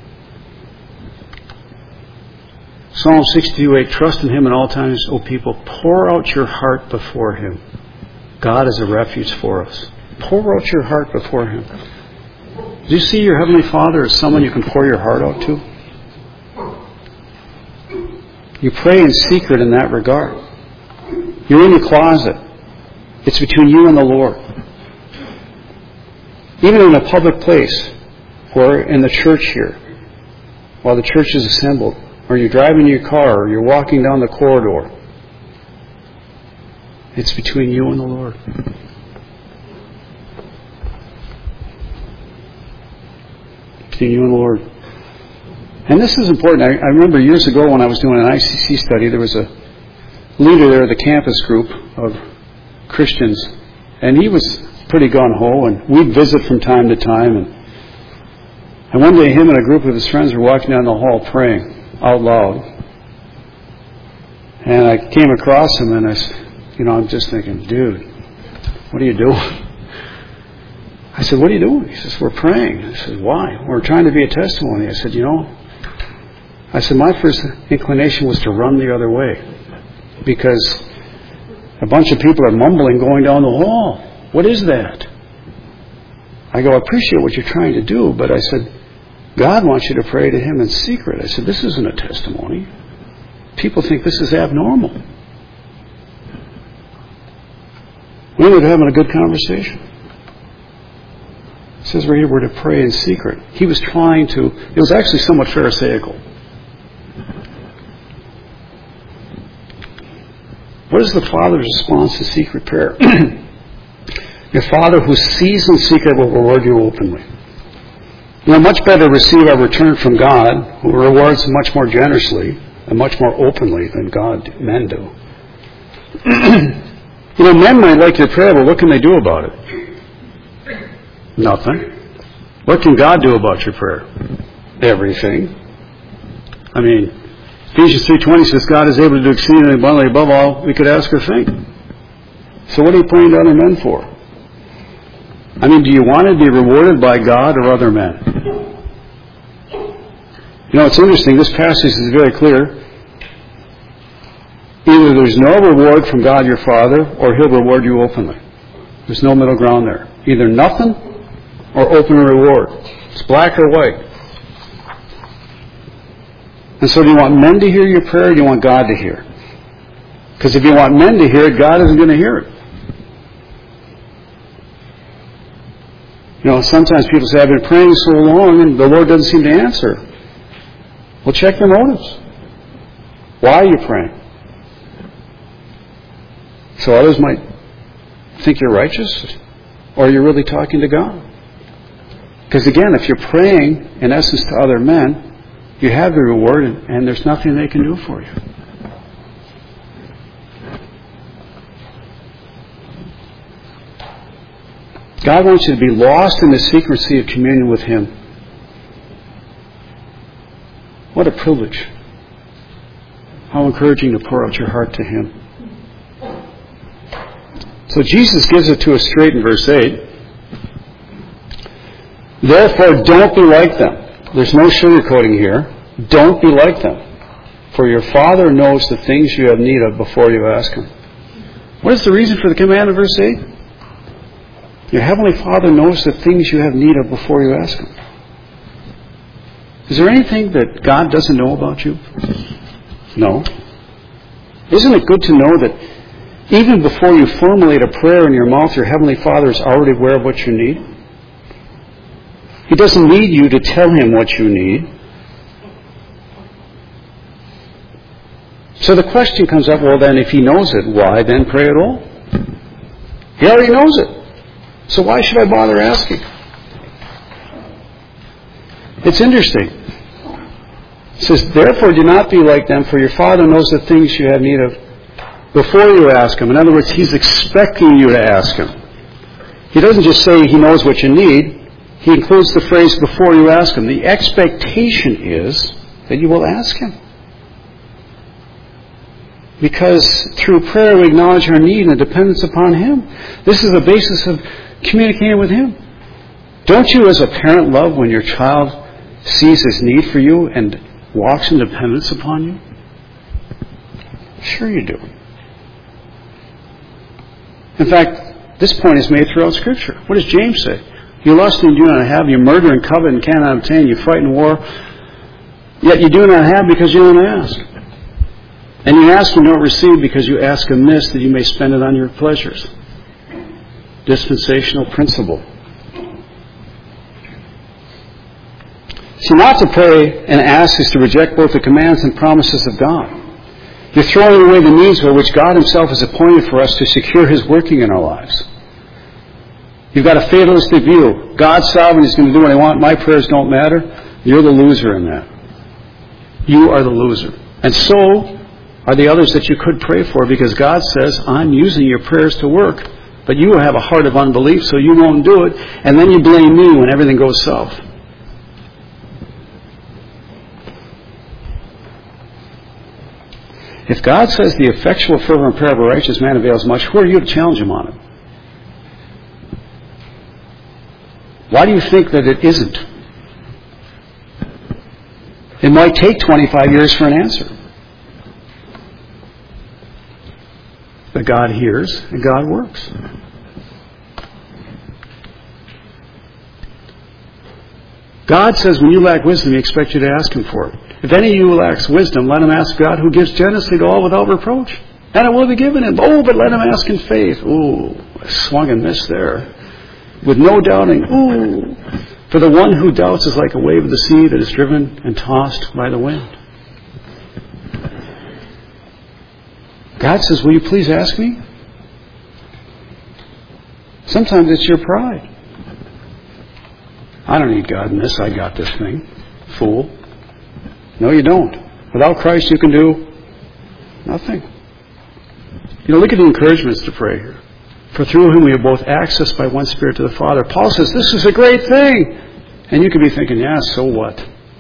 Psalm sixty-two eight, trust in Him at all times, O people. Pour out your heart before Him. God is a refuge for us. Pour out your heart before Him. Do you see your Heavenly Father as someone you can pour your heart out to? You pray in secret in that regard. You're in your closet. It's between you and the Lord. Even in a public place, or in the church here, while the church is assembled, or you're driving your car, or you're walking down the corridor, it's between you and the Lord. Between you and the Lord. And this is important. I, I remember years ago when I was doing an I C C study, there was a leader there of the campus group of Christians, and he was pretty gung-ho, and we'd visit from time to time. And, and one day him and a group of his friends were walking down the hall praying out loud. And I came across him, and I said, you know, I'm just thinking, dude, what are you doing? I said, what are you doing? He says, we're praying. I said, why? We're trying to be a testimony. I said, you know, I said, my first inclination was to run the other way because a bunch of people are mumbling going down the hall. What is that? I go, I appreciate what you're trying to do, but I said, God wants you to pray to Him in secret. I said, this isn't a testimony. People think this is abnormal. We ended up having a good conversation. It says we're here, we're to pray in secret. He was trying to, it was actually somewhat pharisaical. What is the Father's response to secret prayer? Your Father who sees in secret will reward you openly. You know, much better receive our return from God, who rewards much more generously and much more openly than God, men do. You know, men might like your prayer, but what can they do about it? Nothing. What can God do about your prayer? Everything. I mean, Ephesians three twenty says God is able to do exceedingly abundantly above all we could ask or think. So what are you praying to other men for? I mean, do you want to be rewarded by God or other men? You know, it's interesting. This passage is very clear. Either there's no reward from God your Father, or He'll reward you openly. There's no middle ground there. Either nothing or open reward. It's black or white. And so do you want men to hear your prayer, or do you want God to hear? Because if you want men to hear it, God isn't going to hear it. You know, sometimes people say, I've been praying so long and the Lord doesn't seem to answer. Well, check your motives. Why are you praying? So others might think you're righteous, or you're really talking to God. Because again, if you're praying, in essence, to other men, you have the reward, and, and there's nothing they can do for you. God wants you to be lost in the secrecy of communion with Him. What a privilege. How encouraging to pour out your heart to Him. So Jesus gives it to us straight in verse eight. Therefore, don't be like them. There's no sugarcoating here. Don't be like them. For your Father knows the things you have need of before you ask Him. What is the reason for the command of verse eight? Your Heavenly Father knows the things you have need of before you ask Him. Is there anything that God doesn't know about you? No. Isn't it good to know that even before you formulate a prayer in your mouth, your Heavenly Father is already aware of what you need? He doesn't need you to tell Him what you need. So the question comes up, well then, if He knows it, why then pray at all? He already knows it. So why should I bother asking? It's interesting. It says, therefore do not be like them, for your Father knows the things you have need of before you ask Him. In other words, He's expecting you to ask Him. He doesn't just say He knows what you need. He includes the phrase before you ask Him. The expectation is that you will ask Him. Because through prayer we acknowledge our need and dependence upon Him. This is the basis of communicating with Him. Don't you as a parent love when your child sees his need for you and walks in dependence upon you? Sure you do. In fact, this point is made throughout Scripture. What does James say? You lust and do not have, you murder and covet and cannot obtain, you fight in war, yet you do not have because you don't ask. And you ask and don't receive because you ask amiss that you may spend it on your pleasures. Dispensational principle. See, not to pray and ask is to reject both the commands and promises of God. You're throwing away the means by which God Himself has appointed for us to secure His working in our lives. You've got a fatalistic view. God's sovereign, He's going to do what I want. My prayers don't matter. You're the loser in that. You are the loser. And so are the others that you could pray for, because God says, I'm using your prayers to work. But you have a heart of unbelief, so you won't do it. And then you blame me when everything goes south. If God says the effectual fervent prayer of a righteous man avails much, who are you to challenge Him on it? Why do you think that it isn't? It might take twenty-five years for an answer. But God hears and God works. God says when you lack wisdom, He expects you to ask Him for it. If any of you lacks wisdom, let him ask God, who gives generously to all without reproach, and it will be given him. Oh, but let him ask in faith. Ooh, I swung and missed there. With no doubting. Ooh. For the one who doubts is like a wave of the sea that is driven and tossed by the wind. God says, will you please ask me? Sometimes it's your pride. I don't need God in this. I got this thing. Fool. No, you don't. Without Christ, you can do nothing. You know, look at the encouragements to pray here. For through Him we have both access by one Spirit to the Father. Paul says, this is a great thing. And you could be thinking, yeah, so what?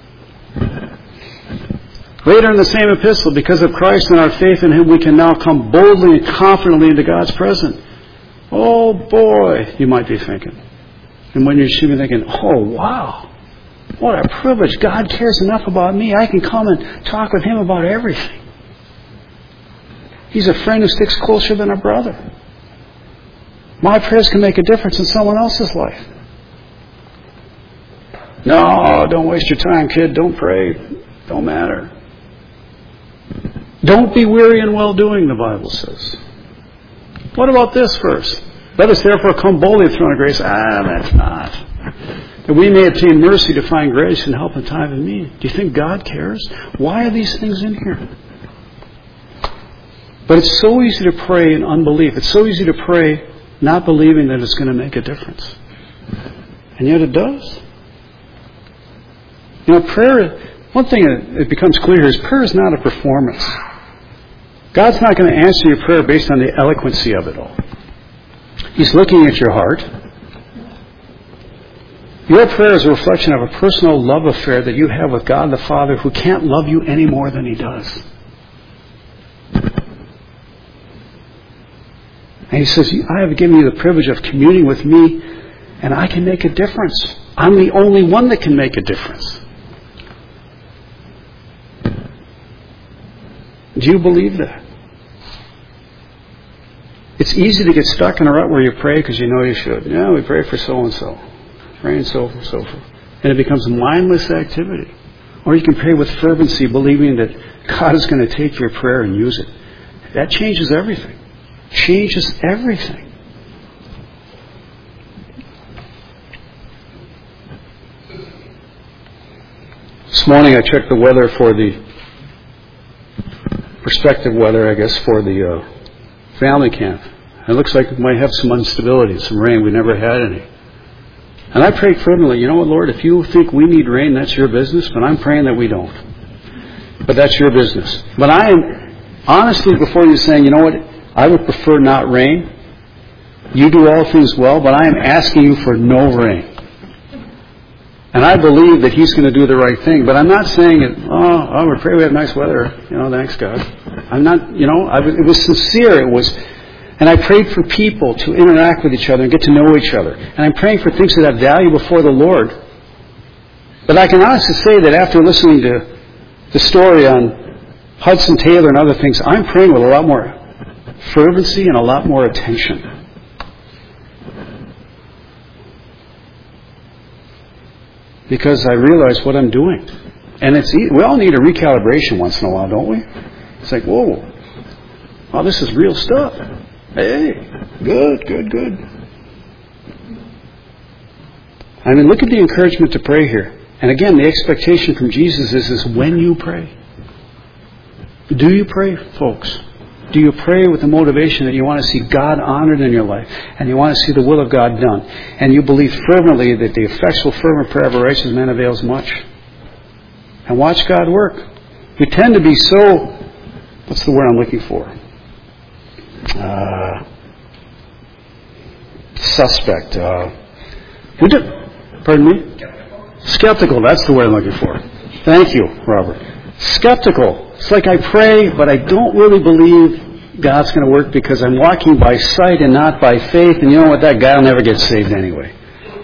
Later in the same epistle, because of Christ and our faith in Him, we can now come boldly and confidently into God's presence. Oh boy, you might be thinking. And when you should be thinking, oh wow. What a privilege. God cares enough about me. I can come and talk with Him about everything. He's a friend who sticks closer than a brother. My prayers can make a difference in someone else's life. No, don't waste your time, kid. Don't pray. Don't matter. Don't be weary in well-doing, the Bible says. What about this verse? Let us therefore come boldly to the throne of grace. Ah, that's not. That we may obtain mercy to find grace and help in time of need. Do you think God cares? Why are these things in here? But it's so easy to pray in unbelief. It's so easy to pray not believing that it's going to make a difference. And yet it does. You know, prayer, one thing that it becomes clear is prayer is not a performance. God's not going to answer your prayer based on the eloquency of it all. He's looking at your heart. Your prayer is a reflection of a personal love affair that you have with God the Father, who can't love you any more than He does. And He says, I have given you the privilege of communing with me, and I can make a difference. I'm the only one that can make a difference. Do you believe that? It's easy to get stuck in a rut where you pray because you know you should. Yeah, we pray for so-and-so. Pray and so forth, so forth. And it becomes mindless activity. Or you can pray with fervency, believing that God is going to take your prayer and use it. That changes everything. Changes everything. This morning I checked the weather for the prospective weather, I guess, for the uh, family camp. It looks like we might have some instability, some rain. We never had any. And I prayed fervently, you know what, Lord, if you think we need rain, that's your business, but I'm praying that we don't. But that's your business. But I am honestly before you saying, you know what, I would prefer not rain. You do all things well, but I am asking you for no rain. And I believe that He's going to do the right thing. But I'm not saying, it, oh, I would pray we have nice weather. You know, thanks, God. I'm not, you know, I was, it was sincere. It was, and I prayed for people to interact with each other and get to know each other. And I'm praying for things that have value before the Lord. But I can honestly say that after listening to the story on Hudson Taylor and other things, I'm praying with a lot more fervency and a lot more attention. Because I realize what I'm doing. And it's we all need a recalibration once in a while, don't we? It's like, whoa, wow, this is real stuff. Hey, good, good, good. I mean, look at the encouragement to pray here. And again, the expectation from Jesus is, is when you pray. Do you pray, folks? Do you pray with the motivation that you want to see God honored in your life and you want to see the will of God done? And you believe fervently that the effectual, fervent prayer of a righteous man avails much. And watch God work. We tend to be so, what's the word I'm looking for? Uh, suspect. Uh, we do, pardon me? Skeptical, that's the word I'm looking for. Thank you, Robert. Skeptical. It's like I pray, but I don't really believe God's going to work because I'm walking by sight and not by faith. And you know what? That guy will never get saved anyway.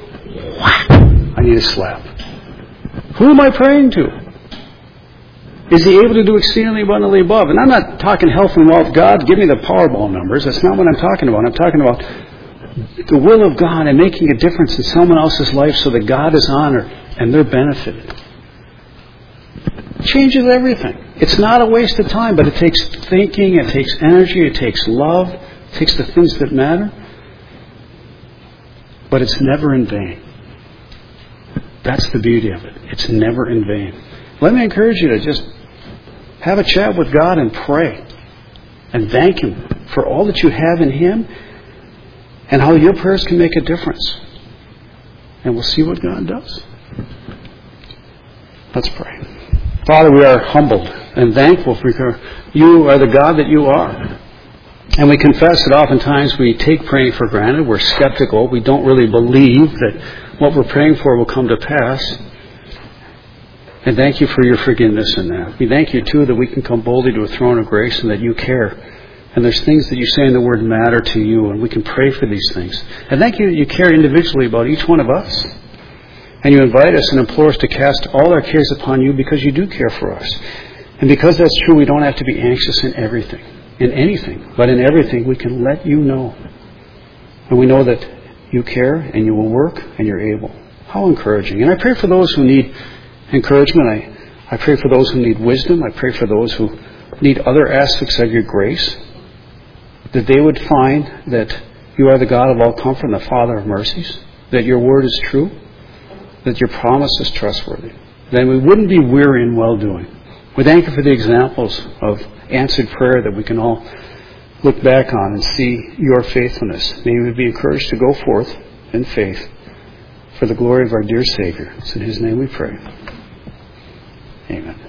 I need a slap. Who am I praying to? Is He able to do exceedingly abundantly above? And I'm not talking health and wealth. God, give me the Powerball numbers. That's not what I'm talking about. I'm talking about the will of God and making a difference in someone else's life so that God is honored and they're benefited. Changes everything. It's not a waste of time, but it takes thinking, it takes energy, it takes love, it takes the things that matter. But it's never in vain. That's the beauty of it. It's never in vain. Let me encourage you to just have a chat with God and pray. And thank Him for all that you have in Him and how your prayers can make a difference. And we'll see what God does. Let's pray. Father, we are humbled and thankful for you are the God that you are. And we confess that oftentimes we take praying for granted. We're skeptical. We don't really believe that what we're praying for will come to pass. And thank you for your forgiveness in that. We thank you, too, that we can come boldly to a throne of grace and that you care. And there's things that you say in the Word matter to you, and we can pray for these things. And thank you that you care individually about each one of us. And you invite us and implore us to cast all our cares upon you because you do care for us. And because that's true, we don't have to be anxious in everything, in anything. But in everything, we can let you know. And we know that you care and you will work and you're able. How encouraging. And I pray for those who need encouragement. I, I pray for those who need wisdom. I pray for those who need other aspects of your grace. That they would find that you are the God of all comfort and the Father of mercies. That your word is true. That your promise is trustworthy. Then we wouldn't be weary in well-doing. We thank you for the examples of answered prayer that we can all look back on and see your faithfulness. May we be encouraged to go forth in faith for the glory of our dear Savior. It's in His name we pray. Amen.